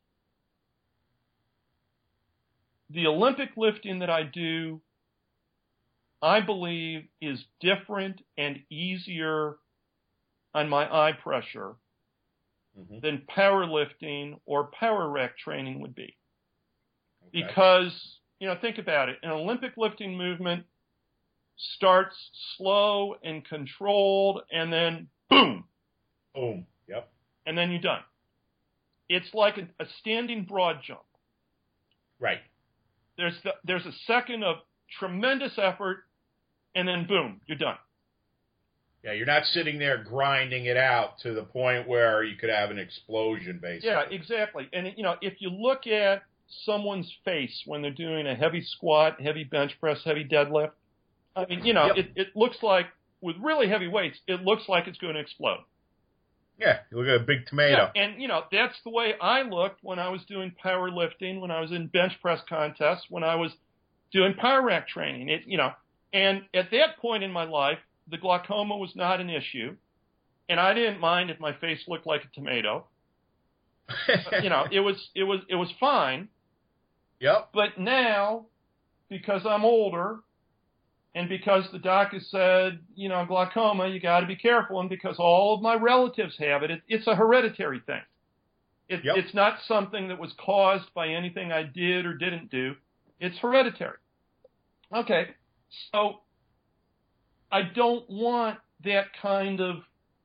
The Olympic lifting that I do, I believe, is different and easier on my eye pressure mm-hmm. than powerlifting or power rack training would be. Okay. Because, you know, think about it. An Olympic lifting movement starts slow and controlled, and then boom. Boom. Yep. And then you're done. It's like a, a standing broad jump. Right. There's the, there's a second of tremendous effort, and then boom, you're done. Yeah, you're not sitting there grinding it out to the point where you could have an explosion, basically. Yeah, exactly. And, you know, if you look at someone's face when they're doing a heavy squat, heavy bench press, heavy deadlift, I mean, you know, yep. it, it looks like, with really heavy weights, it looks like it's going to explode. Yeah, you look at a big tomato. Yeah, and, you know, that's the way I looked when I was doing powerlifting, when I was in bench press contests, when I was doing power rack training. It, you know, and at that point in my life, the glaucoma was not an issue, and I didn't mind if my face looked like a tomato. You know, it was it was it was fine. Yep. But now, because I'm older, and because the doc has said, you know, glaucoma, you got to be careful, and because all of my relatives have it, it it's a hereditary thing. It, yep. It's not something that was caused by anything I did or didn't do. It's hereditary. Okay, so I don't want that kind of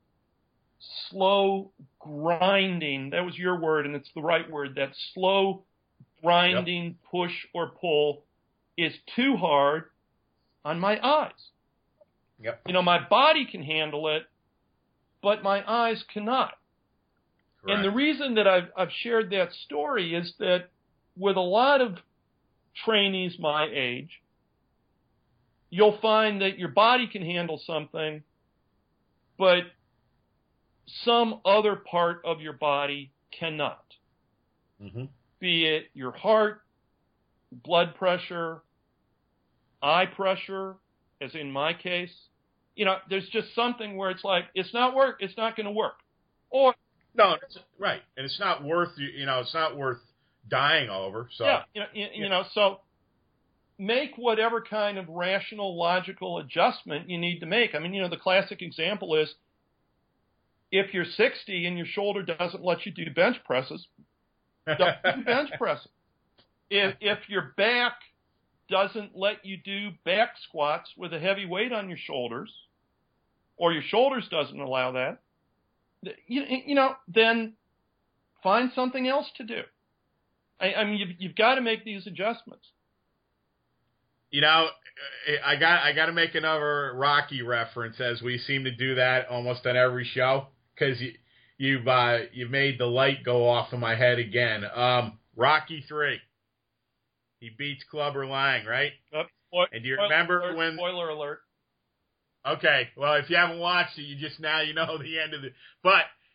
slow grinding. That was your word, and it's the right word. That slow grinding, yep. push or pull is too hard on my eyes. Yep. You know, my body can handle it, but my eyes cannot. Correct. And the reason that I've, I've shared that story is that with a lot of trainees my age, you'll find that your body can handle something, but some other part of your body cannot. Mm-hmm. Be it your heart, blood pressure, eye pressure, as in my case. You know, there's just something where it's like, it's not work, it's not going to work. Or no, it's, right, and it's not worth you know, it's not worth dying over. So yeah, you know, you, you know, so make whatever kind of rational, logical adjustment you need to make. I mean, you know, the classic example is if you're sixty and your shoulder doesn't let you do bench presses, don't do bench presses. If if your back doesn't let you do back squats with a heavy weight on your shoulders, or your shoulders doesn't allow that, you, you know, then find something else to do. I, I mean, you've, you've got to make these adjustments. You know, I got I got to make another Rocky reference, as we seem to do that almost on every show, because you, you've uh, you've made the light go off in my head again. Um, Rocky three. He beats Clubber Lang, right? Yep. Spoil- and do you spoiler remember alert, when? Spoiler alert. Okay, well, if you haven't watched it, you just now you know the end of the. But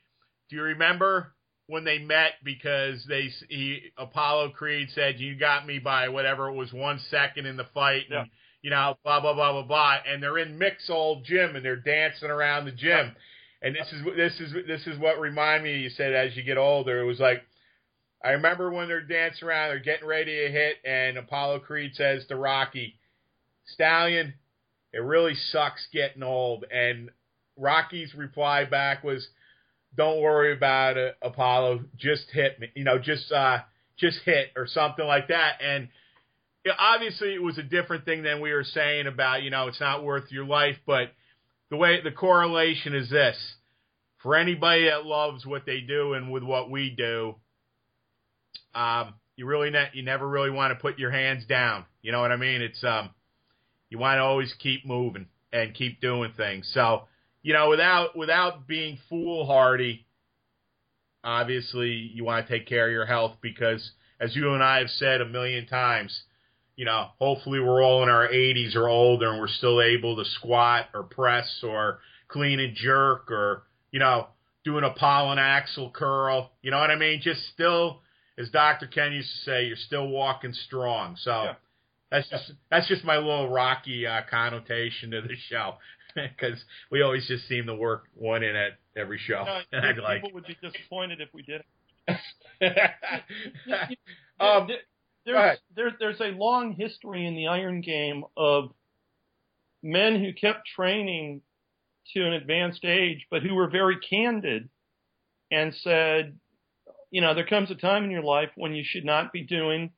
do you remember when they met because they he, Apollo Creed said, you got me by whatever it was, one second in the fight, Yeah. and, you know, blah, blah, blah, blah, blah, and they're in Mick's old gym, and they're dancing around the gym. And this is this is this is what reminded me. You said as you get older, it was like I remember when they're dancing around, they're getting ready to hit, and Apollo Creed says to Rocky, "Stallion, it really sucks getting old." And Rocky's reply back was, "Don't worry about it, Apollo. Just hit me. You know, just uh, just hit," or something like that. And you know, obviously, it was a different thing than we were saying about, you know, it's not worth your life, but the way the correlation is this: for anybody that loves what they do and with what we do, um, you really ne- you never really want to put your hands down. You know what I mean? It's um, you want to always keep moving and keep doing things. So, you know, without without being foolhardy, obviously you want to take care of your health because, as you and I have said a million times, you know, hopefully we're all in our eighties or older and we're still able to squat or press or clean and jerk or, you know, do an Apollo and Axel curl. You know what I mean? Just still, as Doctor Ken used to say, you're still walking strong. So Yeah. that's just that's just my little Rocky uh, connotation to the show because we always just seem to work one in at every show. No, and I'd like people would be disappointed if we did. um, There- There's, there, there's a long history in the Iron Game of men who kept training to an advanced age, but who were very candid and said, you know, there comes a time in your life when you should not be doing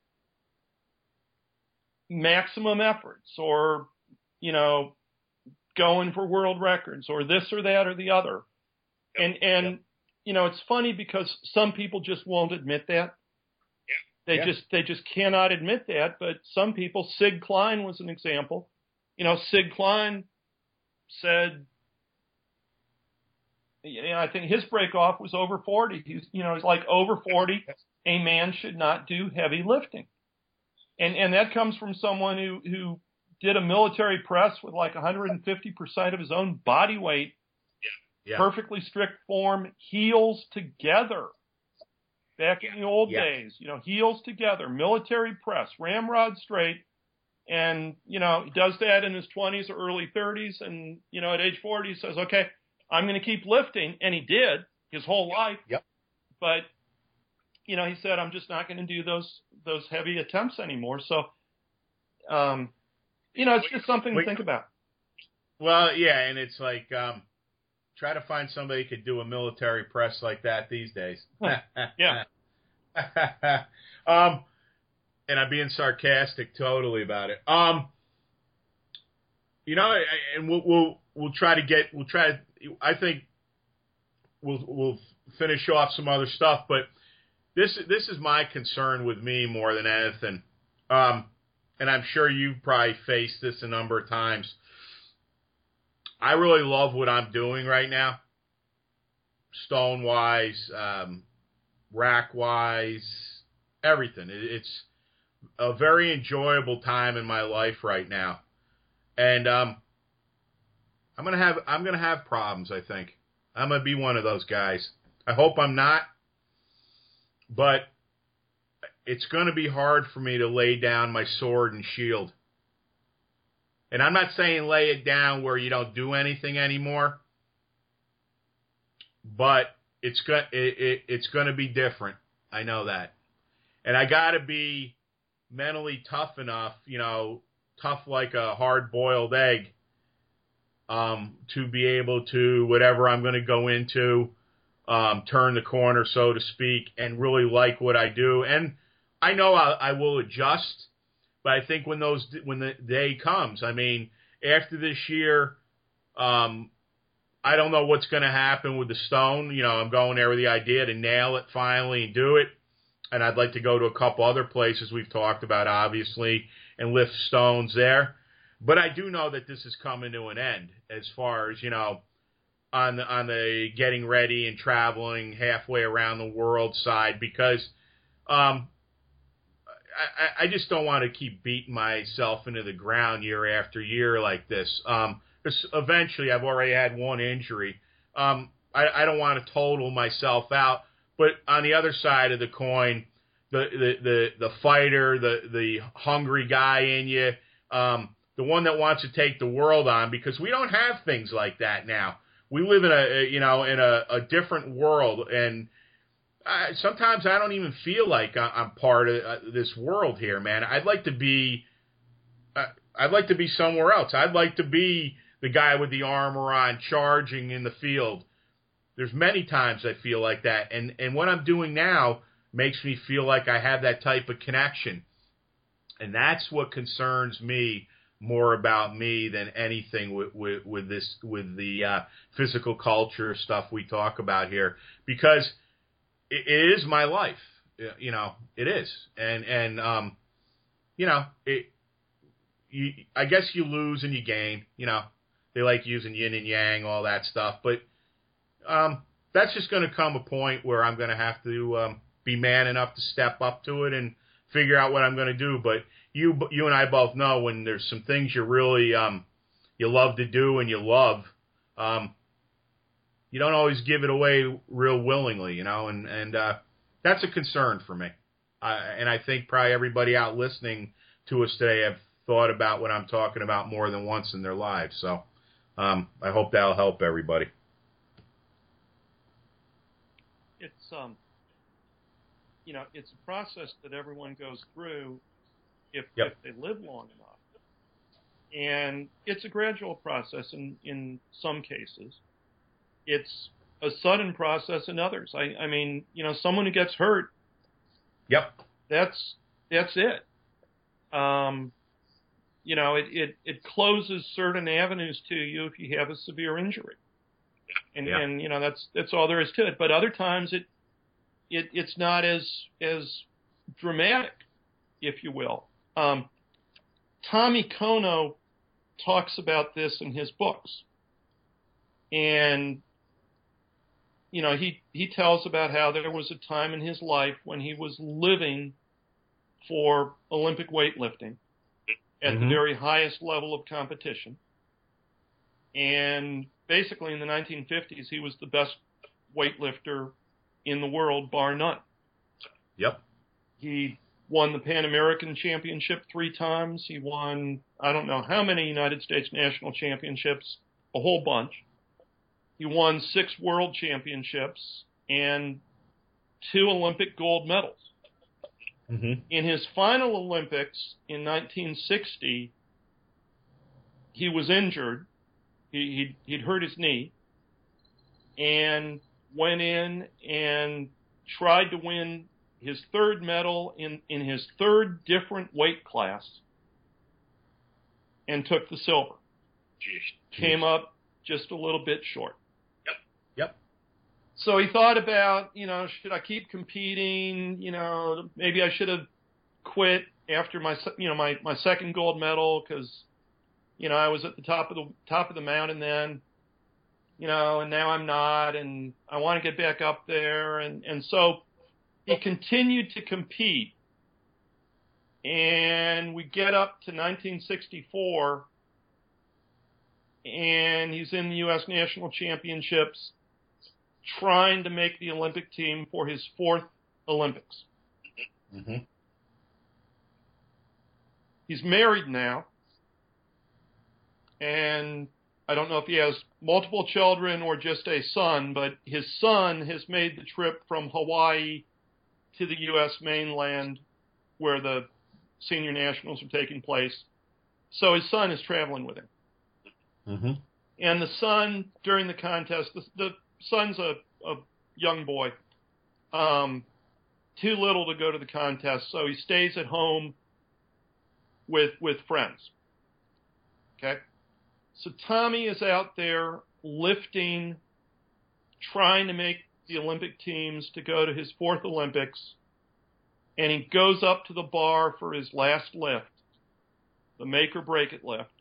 maximum efforts or, you know, going for world records or this or that or the other. And, and, Yep. you know, it's funny because some people just won't admit that. They Yeah. just they just cannot admit that, but some people, Sig Klein was an example. You know, Sig Klein said, you know, I think his break off was over forty. He's, you know, he's like over forty, a man should not do heavy lifting. And and that comes from someone who, who did a military press with like one hundred fifty percent of his own body weight, yeah. perfectly strict form, heels together. Back in the old Yeah. days, you know, heels together, military press, ramrod straight. And, you know, he does that in his twenties or early thirties. And, you know, at age forty, he says, okay, I'm going to keep lifting. And he did his whole life. Yep. But, you know, he said, I'm just not going to do those, those heavy attempts anymore. So, um, you know, it's just something to think about. Well, yeah. And it's like, um, try to find somebody who could do a military press like that these days. Yeah. um, and I'm being sarcastic totally about it. Um, you know, and we'll we'll we'll try to get we'll try. To, I think we'll we'll finish off some other stuff, but this this is my concern with me more than anything. Um, and I'm sure you've probably faced this a number of times. I really love what I'm doing right now, stone-wise, um, rack-wise, everything. It, it's a very enjoyable time in my life right now, and um, I'm gonna have I'm gonna have problems. I think I'm gonna be one of those guys. I hope I'm not, but it's gonna be hard for me to lay down my sword and shield. And I'm not saying lay it down where you don't do anything anymore, but it's go- it, it, it's going to be different. I know that. And I got to be mentally tough enough, you know, tough like a hard-boiled egg, um, to be able to, whatever I'm going to go into, um, turn the corner, so to speak, and really like what I do. And I know I, I will adjust. But I think when those when the day comes, I mean, after this year, um, I don't know what's going to happen with the stone. You know, I'm going there with the idea to nail it finally and do it. And I'd like to go to a couple other places we've talked about, obviously, and lift stones there. But I do know that this is coming to an end as far as, you know, on the, on the getting ready and traveling halfway around the world side because um, – I, I just don't want to keep beating myself into the ground year after year like this. Um, eventually, I've already had one injury. Um, I, I don't want to total myself out, but on the other side of the coin, the the the, the fighter, the the hungry guy in you, um, the one that wants to take the world on, because we don't have things like that now. We live in a you know in a, a different world, and I, sometimes I don't even feel like I'm part of uh, this world here, man. I'd like to be, uh, I'd like to be somewhere else. I'd like to be the guy with the armor on, charging in the field. There's many times I feel like that, and and what I'm doing now makes me feel like I have that type of connection, and that's what concerns me more about me than anything with with, with this with the uh, physical culture stuff we talk about here, because it, it is my life, you know, it is, and and um, you know, it. You, I guess you lose and you gain, you know. They like using yin and yang, all that stuff, but um, that's just going to come a point where I'm going to have to um, be man enough to step up to it and figure out what I'm going to do. But you, you and I both know when there's some things you really um, you love to do and you love, um, you don't always give it away real willingly, you know, and and uh, that's a concern for me. Uh, and I think probably everybody out listening to us today have thought about what I'm talking about more than once in their lives. So um, I hope that'll help everybody. It's um, you know, it's a process that everyone goes through if, yep. if they live long enough, and it's a gradual process in in some cases. It's a sudden process in others. I, I mean, you know, someone who gets hurt. Yep. That's that's it. Um, you know, it, it, it closes certain avenues to you if you have a severe injury. And, yeah. and you know, that's that's all there is to it. But other times it it it's not as as dramatic, if you will. Um, Tommy Kono talks about this in his books. And you know, he, he tells about how there was a time in his life when he was living for Olympic weightlifting at mm-hmm. the very highest level of competition. And basically in the nineteen fifties, he was the best weightlifter in the world, bar none. Yep. He won the Pan American Championship three times. He won, I don't know how many United States national championships, a whole bunch. He won six world championships and two Olympic gold medals. Mm-hmm. In his final Olympics in nineteen sixty, he was injured. He, he'd, he'd hurt his knee and went in and tried to win his third medal in, in his third different weight class and took the silver. Jeez. Came up just a little bit short. Yep. So he thought about, you know, should I keep competing? You know, maybe I should have quit after my, you know, my, my second gold medal because, you know, I was at the top of the top of the mountain then, you know, and now I'm not, and I want to get back up there, and and so he continued to compete, and we get up to nineteen sixty-four, and he's in the U S National Championships, trying to make the Olympic team for his fourth Olympics. Mm-hmm. He's married now, and I don't know if he has multiple children or just a son, but his son has made the trip from Hawaii to the U S mainland where the senior nationals are taking place. So his son is traveling with him. Mm-hmm. And the son, during the contest, the, the son's a, a young boy, um, too little to go to the contest, so he stays at home with with friends. Okay? So Tommy is out there lifting, trying to make the Olympic teams to go to his fourth Olympics, and he goes up to the bar for his last lift, the make or break it lift.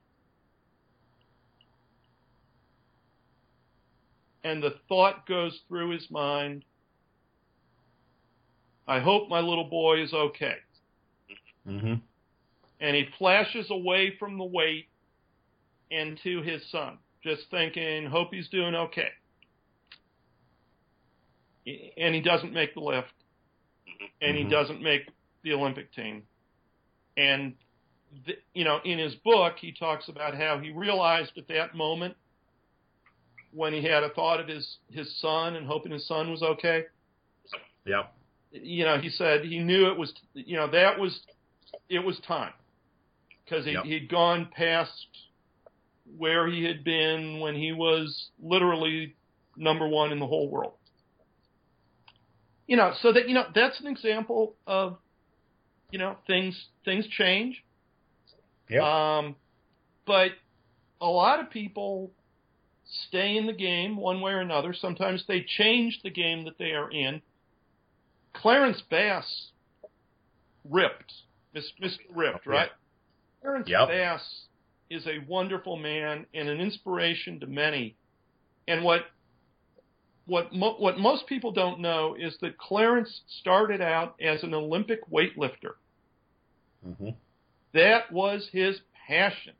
And the thought goes through his mind, I hope my little boy is okay. Mm-hmm. And he flashes away from the weight and to his son, just thinking, hope he's doing okay. and he doesn't make the lift, and Mm-hmm. he doesn't make the Olympic team. And, the, you know, in his book, he talks about how he realized at that moment when he had a thought of his, his son and hoping his son was okay. Yep. You know, he said he knew it was, you know, that was, it was time. Because he, Yep. he'd gone past where he had been when he was literally number one in the whole world. You know, so that, you know, that's an example of, you know, things, things change. Yep. Um, but a lot of people stay in the game one way or another. Sometimes they change the game that they are in. Clarence Bass ripped, Mister Ripped, right? Yeah. Clarence Yep. Bass is a wonderful man and an inspiration to many. And what what mo- what most people don't know is that Clarence started out as an Olympic weightlifter. Mm-hmm. That was his passion.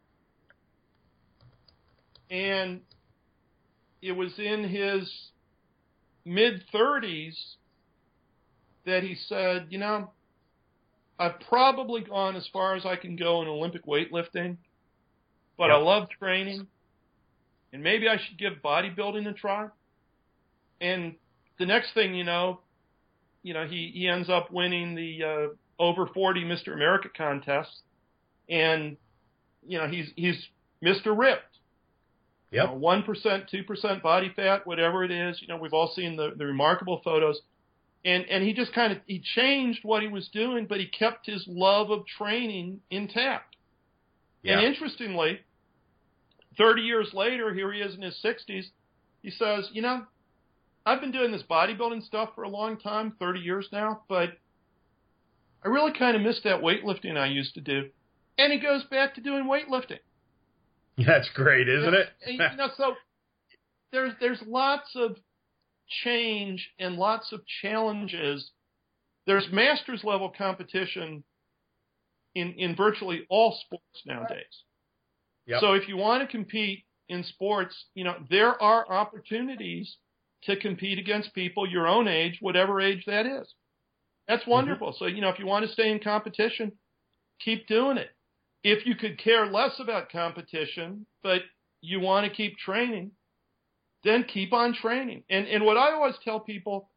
And it was in his mid-thirties that he said, you know, I've probably gone as far as I can go in Olympic weightlifting, but Yep. I love training, and maybe I should give bodybuilding a try. And the next thing you know, you know, he, he ends up winning the uh, over forty Mister America contest, and, you know, he's he's Mister Ripped. Yep. You know, one percent, two percent body fat, whatever it is. You know, we've all seen the, the remarkable photos. And and he just kind of, he changed what he was doing, but he kept his love of training intact. Yeah. And interestingly, thirty years later, here he is in his sixties, he says, you know, I've been doing this bodybuilding stuff for a long time, thirty years now, but I really kind of miss that weightlifting I used to do. And he goes back to doing weightlifting. That's great, isn't it? And, you know, so there's there's lots of change and lots of challenges. There's masters level competition in, in virtually all sports nowadays. Yep. So if you want to compete in sports, you know, there are opportunities to compete against people your own age, whatever age that is. That's wonderful. Mm-hmm. So, you know, if you want to stay in competition, keep doing it. If you could care less about competition, but you want to keep training, then keep on training. And and what I always tell people,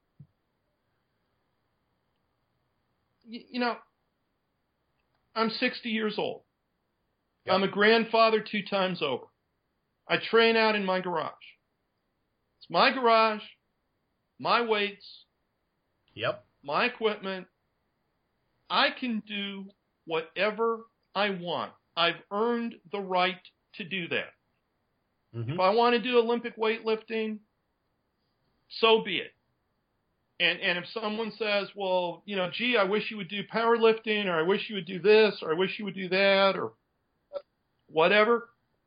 you, you know, I'm sixty years old. Yep. I'm a grandfather two times over. I train out in my garage. It's my garage, my weights, yep, my equipment. I can do whatever I want. I've earned the right to do that. Mm-hmm. If I want to do Olympic weightlifting, so be it. And and if someone says, well, you know, gee, I wish you would do powerlifting, or I wish you would do this, or I wish you would do that, or whatever,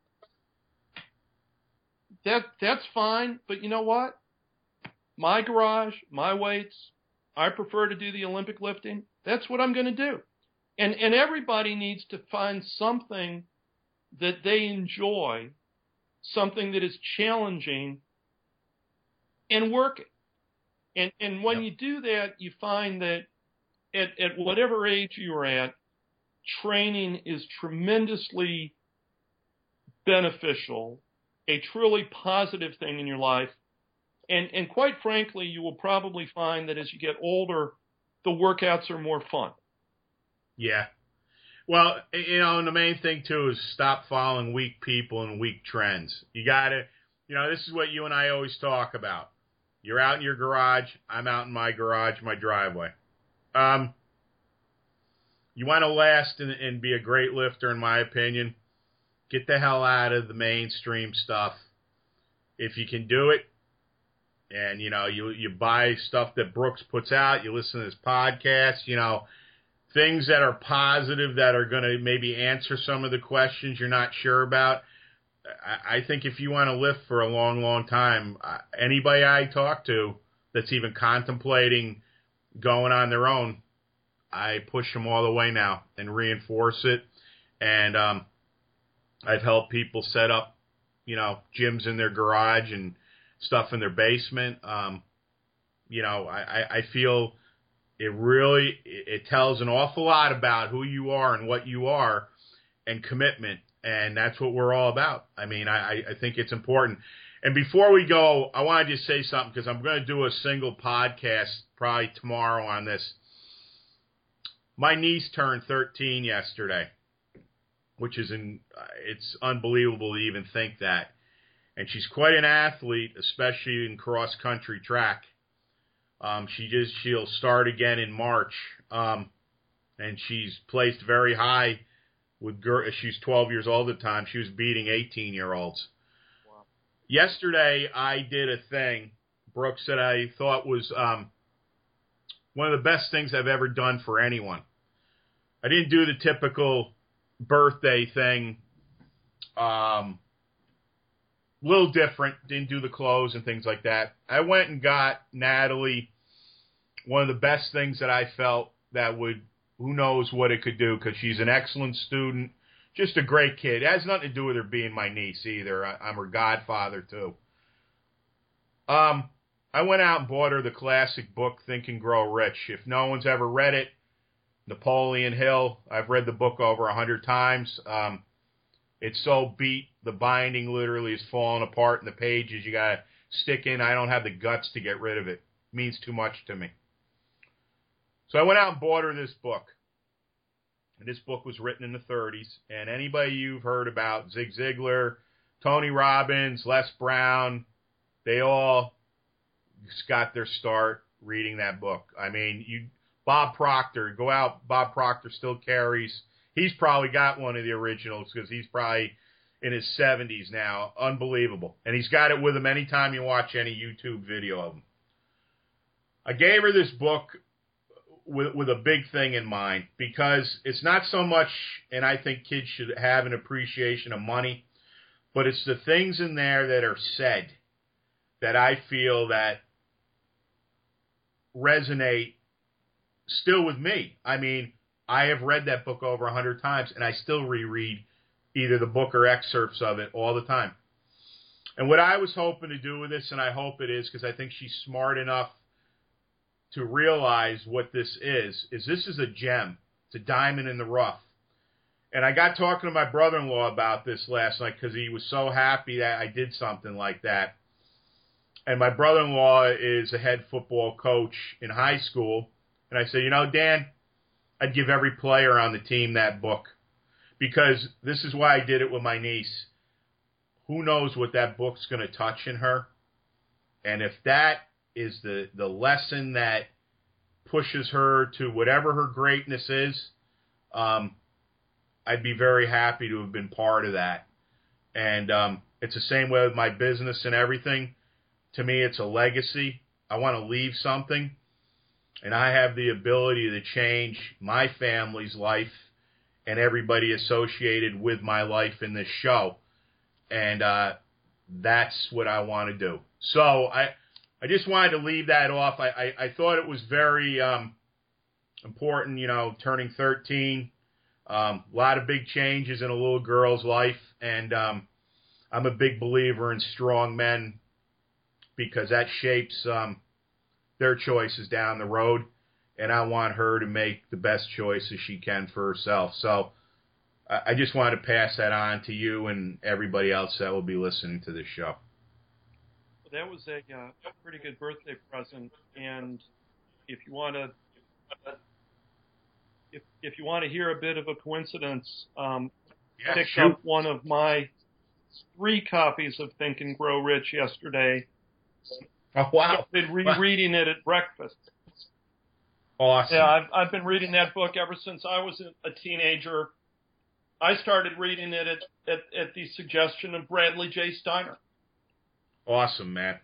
that that's fine. But you know what? My garage, my weights, I prefer to do the Olympic lifting. That's what I'm going to do. And and everybody needs to find something that they enjoy, something that is challenging, and work it. And and when yep. you do that, you find that at, at whatever age you're at, training is tremendously beneficial, a truly positive thing in your life. And and quite frankly, you will probably find that as you get older, the workouts are more fun. Yeah. Well, you know, and the main thing, too, is stop following weak people and weak trends. You got to, you know, this is what you and I always talk about. You're out in your garage. I'm out in my garage, my driveway. Um, you want to last and, and be a great lifter, in my opinion, get the hell out of the mainstream stuff. If you can do it, and, you know, you, you buy stuff that Brooks puts out, you listen to his podcast, you know, things that are positive that are going to maybe answer some of the questions you're not sure about. I, I think if you want to lift for a long, long time, uh, anybody I talk to that's even contemplating going on their own, I push them all the way now and reinforce it. And um, I've helped people set up, you know, gyms in their garage and stuff in their basement. Um, you know, I, I, I feel it really, it tells an awful lot about who you are and what you are and commitment. And that's what we're all about. I mean, I, I think it's important. And before we go, I want to just say something because I'm going to do a single podcast probably tomorrow on this. My niece turned thirteen yesterday, which is in, it's unbelievable to even think that. And she's quite an athlete, especially in cross-country track. Um, she just, she'll start again in March. Um, and she's placed very high with girl. She's twelve years old at the time. She was beating eighteen-year-olds. Wow. Yesterday, I did a thing, Brooks, that I thought was um, one of the best things I've ever done for anyone. I didn't do the typical birthday thing. Um, a little different. Didn't do the clothes and things like that. I went and got Natalie one of the best things that I felt that would, who knows what it could do, because she's an excellent student, just a great kid. It has nothing to do with her being my niece either. I, I'm her godfather too. Um, I went out and bought her the classic book, Think and Grow Rich. If no one's ever read it, Napoleon Hill. I've read the book over a hundred times. Um, it's so beat. The binding literally is falling apart in the pages. You got to stick in. I don't have the guts to get rid of it. It means too much to me. So I went out and bought her this book. And this book was written in the thirties. And anybody you've heard about, Zig Ziglar, Tony Robbins, Les Brown, they all got their start reading that book. I mean, you, Bob Proctor, go out. Bob Proctor still carries. He's probably got one of the originals because he's probably in his seventies now. Unbelievable. And he's got it with him anytime you watch any YouTube video of him. I gave her this book with, with a big thing in mind, because it's not so much, and I think kids should have an appreciation of money, but it's the things in there that are said that I feel that resonate still with me. I mean, I have read that book over a hundred times, and I still reread either the book or excerpts of it all the time. And what I was hoping to do with this, and I hope it is, because I think she's smart enough to realize what this is, is this is a gem. It's a diamond in the rough. And I got talking to my brother-in-law about this last night because he was so happy that I did something like that. And my brother-in-law is a head football coach in high school. And I said, you know, Dan, I'd give every player on the team that book, because this is why I did it with my niece. Who knows what that book's going to touch in her? And if that is the, the lesson that pushes her to whatever her greatness is, um, I'd be very happy to have been part of that. And um, it's the same way with my business and everything. To me, it's a legacy. I want to leave something. And I have the ability to change my family's life and everybody associated with my life in this show. And uh, that's what I want to do. So I I just wanted to leave that off. I, I, I thought it was very um, important, you know, turning thirteen. Um, a lot of big changes in a little girl's life. And um, I'm a big believer in strong men, because that shapes um, their choices down the road. And I want her to make the best choices she can for herself. So I, I just wanted to pass that on to you and everybody else that will be listening to this show. Well, that was a uh, pretty good birthday present. And if you want to, if if you want to hear a bit of a coincidence, um, yeah, I picked shoot. up one of my three copies of Think and Grow Rich yesterday. Oh, wow. I've been rereading it at breakfast. Awesome. Yeah, I've, I've been reading that book ever since I was a teenager. I started reading it at, at, at the suggestion of Bradley J. Steiner. Awesome, man.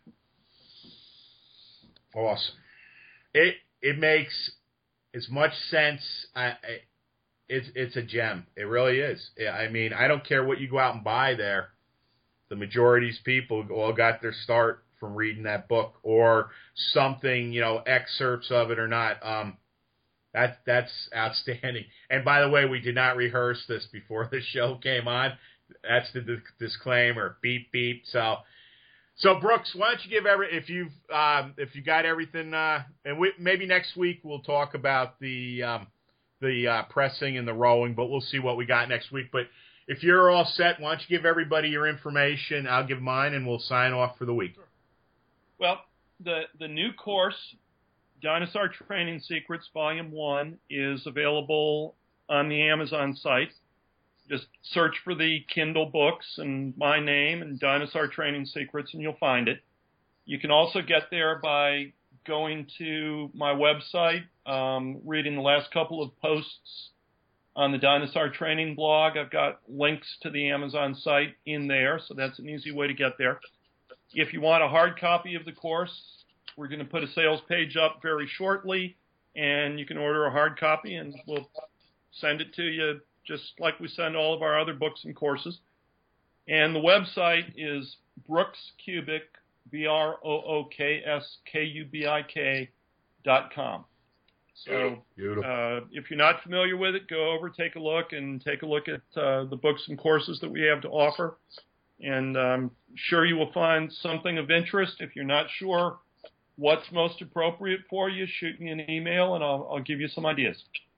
Awesome. It it makes as much sense. I, I, it's it's a gem. It really is. I mean, I don't care what you go out and buy there. The majority of these people all got their start from reading that book or something, you know, excerpts of it or not. Um, that that's outstanding. And by the way, we did not rehearse this before the show came on. That's the disclaimer. Beep beep. So So Brooks, why don't you give every if you've um, if you got everything, uh, and we, maybe next week we'll talk about the um, the uh, pressing and the rowing, but we'll see what we got next week. But if you're all set, why don't you give everybody your information? I'll give mine, and we'll sign off for the week. Well, the the new course, Dinosaur Training Secrets Volume One, is available on the Amazon site. Just search for the Kindle books and my name and Dinosaur Training Secrets, and you'll find it. You can also get there by going to my website, um, reading the last couple of posts on the Dinosaur Training blog. I've got links to the Amazon site in there, so that's an easy way to get there. If you want a hard copy of the course, we're going to put a sales page up very shortly, and you can order a hard copy, and we'll send it to you just like we send all of our other books and courses. And the website is Brooks Kubik, B R O O K S K U B I K dot com. So uh, if you're not familiar with it, go over, take a look, and take a look at uh, the books and courses that we have to offer. And I'm sure you will find something of interest. If you're not sure what's most appropriate for you, shoot me an email, and I'll, I'll give you some ideas.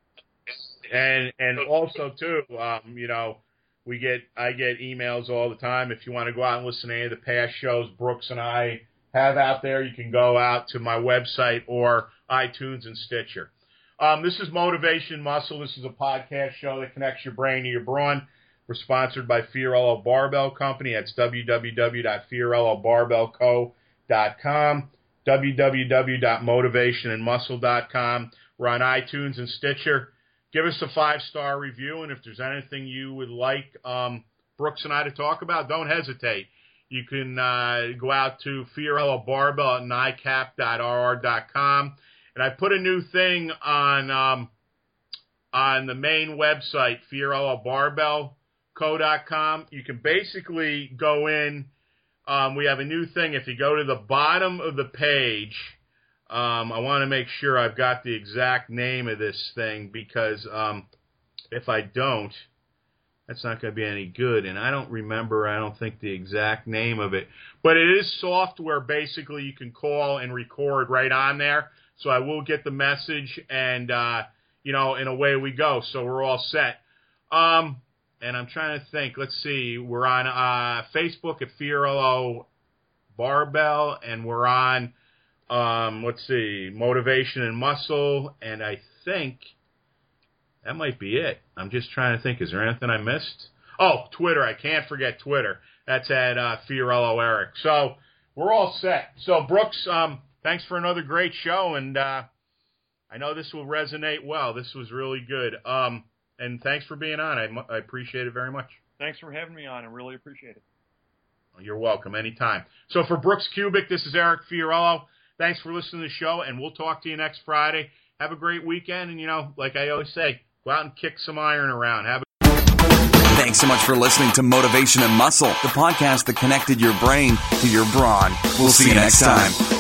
And and also too, um, you know, we get I get emails all the time. If you want to go out and listen to any of the past shows Brooks and I have out there, you can go out to my website or iTunes and Stitcher. Um, this is Motivation Muscle. This is a podcast show that connects your brain to your brawn. We're sponsored by Fiorello Barbell Company. That's w w w dot fiorello barbell co dot com, w w w dot motivation and muscle dot com. We're on iTunes and Stitcher. Give us a five-star review, and if there's anything you would like um, Brooks and I to talk about, don't hesitate. You can uh, go out to Fiorello Barbell at N I C A P dot r r dot com. And I put a new thing on um, on the main website, Fiorello Barbell Co dot com. You can basically go in. Um, we have a new thing. If you go to the bottom of the page, um, I want to make sure I've got the exact name of this thing, because um, if I don't, that's not going to be any good. And I don't remember, I don't think, the exact name of it. But it is software, basically, you can call and record right on there. So I will get the message, and, uh, you know, and away we go. So we're all set. Um, and I'm trying to think. Let's see. We're on uh, Facebook at Fiorello Barbell, and we're on, um, let's see, Motivation and Muscle, and I think that might be it. I'm just trying to think. Is there anything I missed? Oh, Twitter. I can't forget Twitter. That's at uh, Fiorello Eric. So we're all set. So, Brooks, um, thanks for another great show, and uh, I know this will resonate well. This was really good. Um, and thanks for being on. I, I appreciate it very much. Thanks for having me on. I really appreciate it. You're welcome. Anytime. So for Brooks Kubik, this is Eric Fiorello. Thanks for listening to the show, and we'll talk to you next Friday. Have a great weekend, and, you know, like I always say, go out and kick some iron around. Have a Thanks so much for listening to Motivation and Muscle, the podcast that connected your brain to your brawn. We'll see you next time.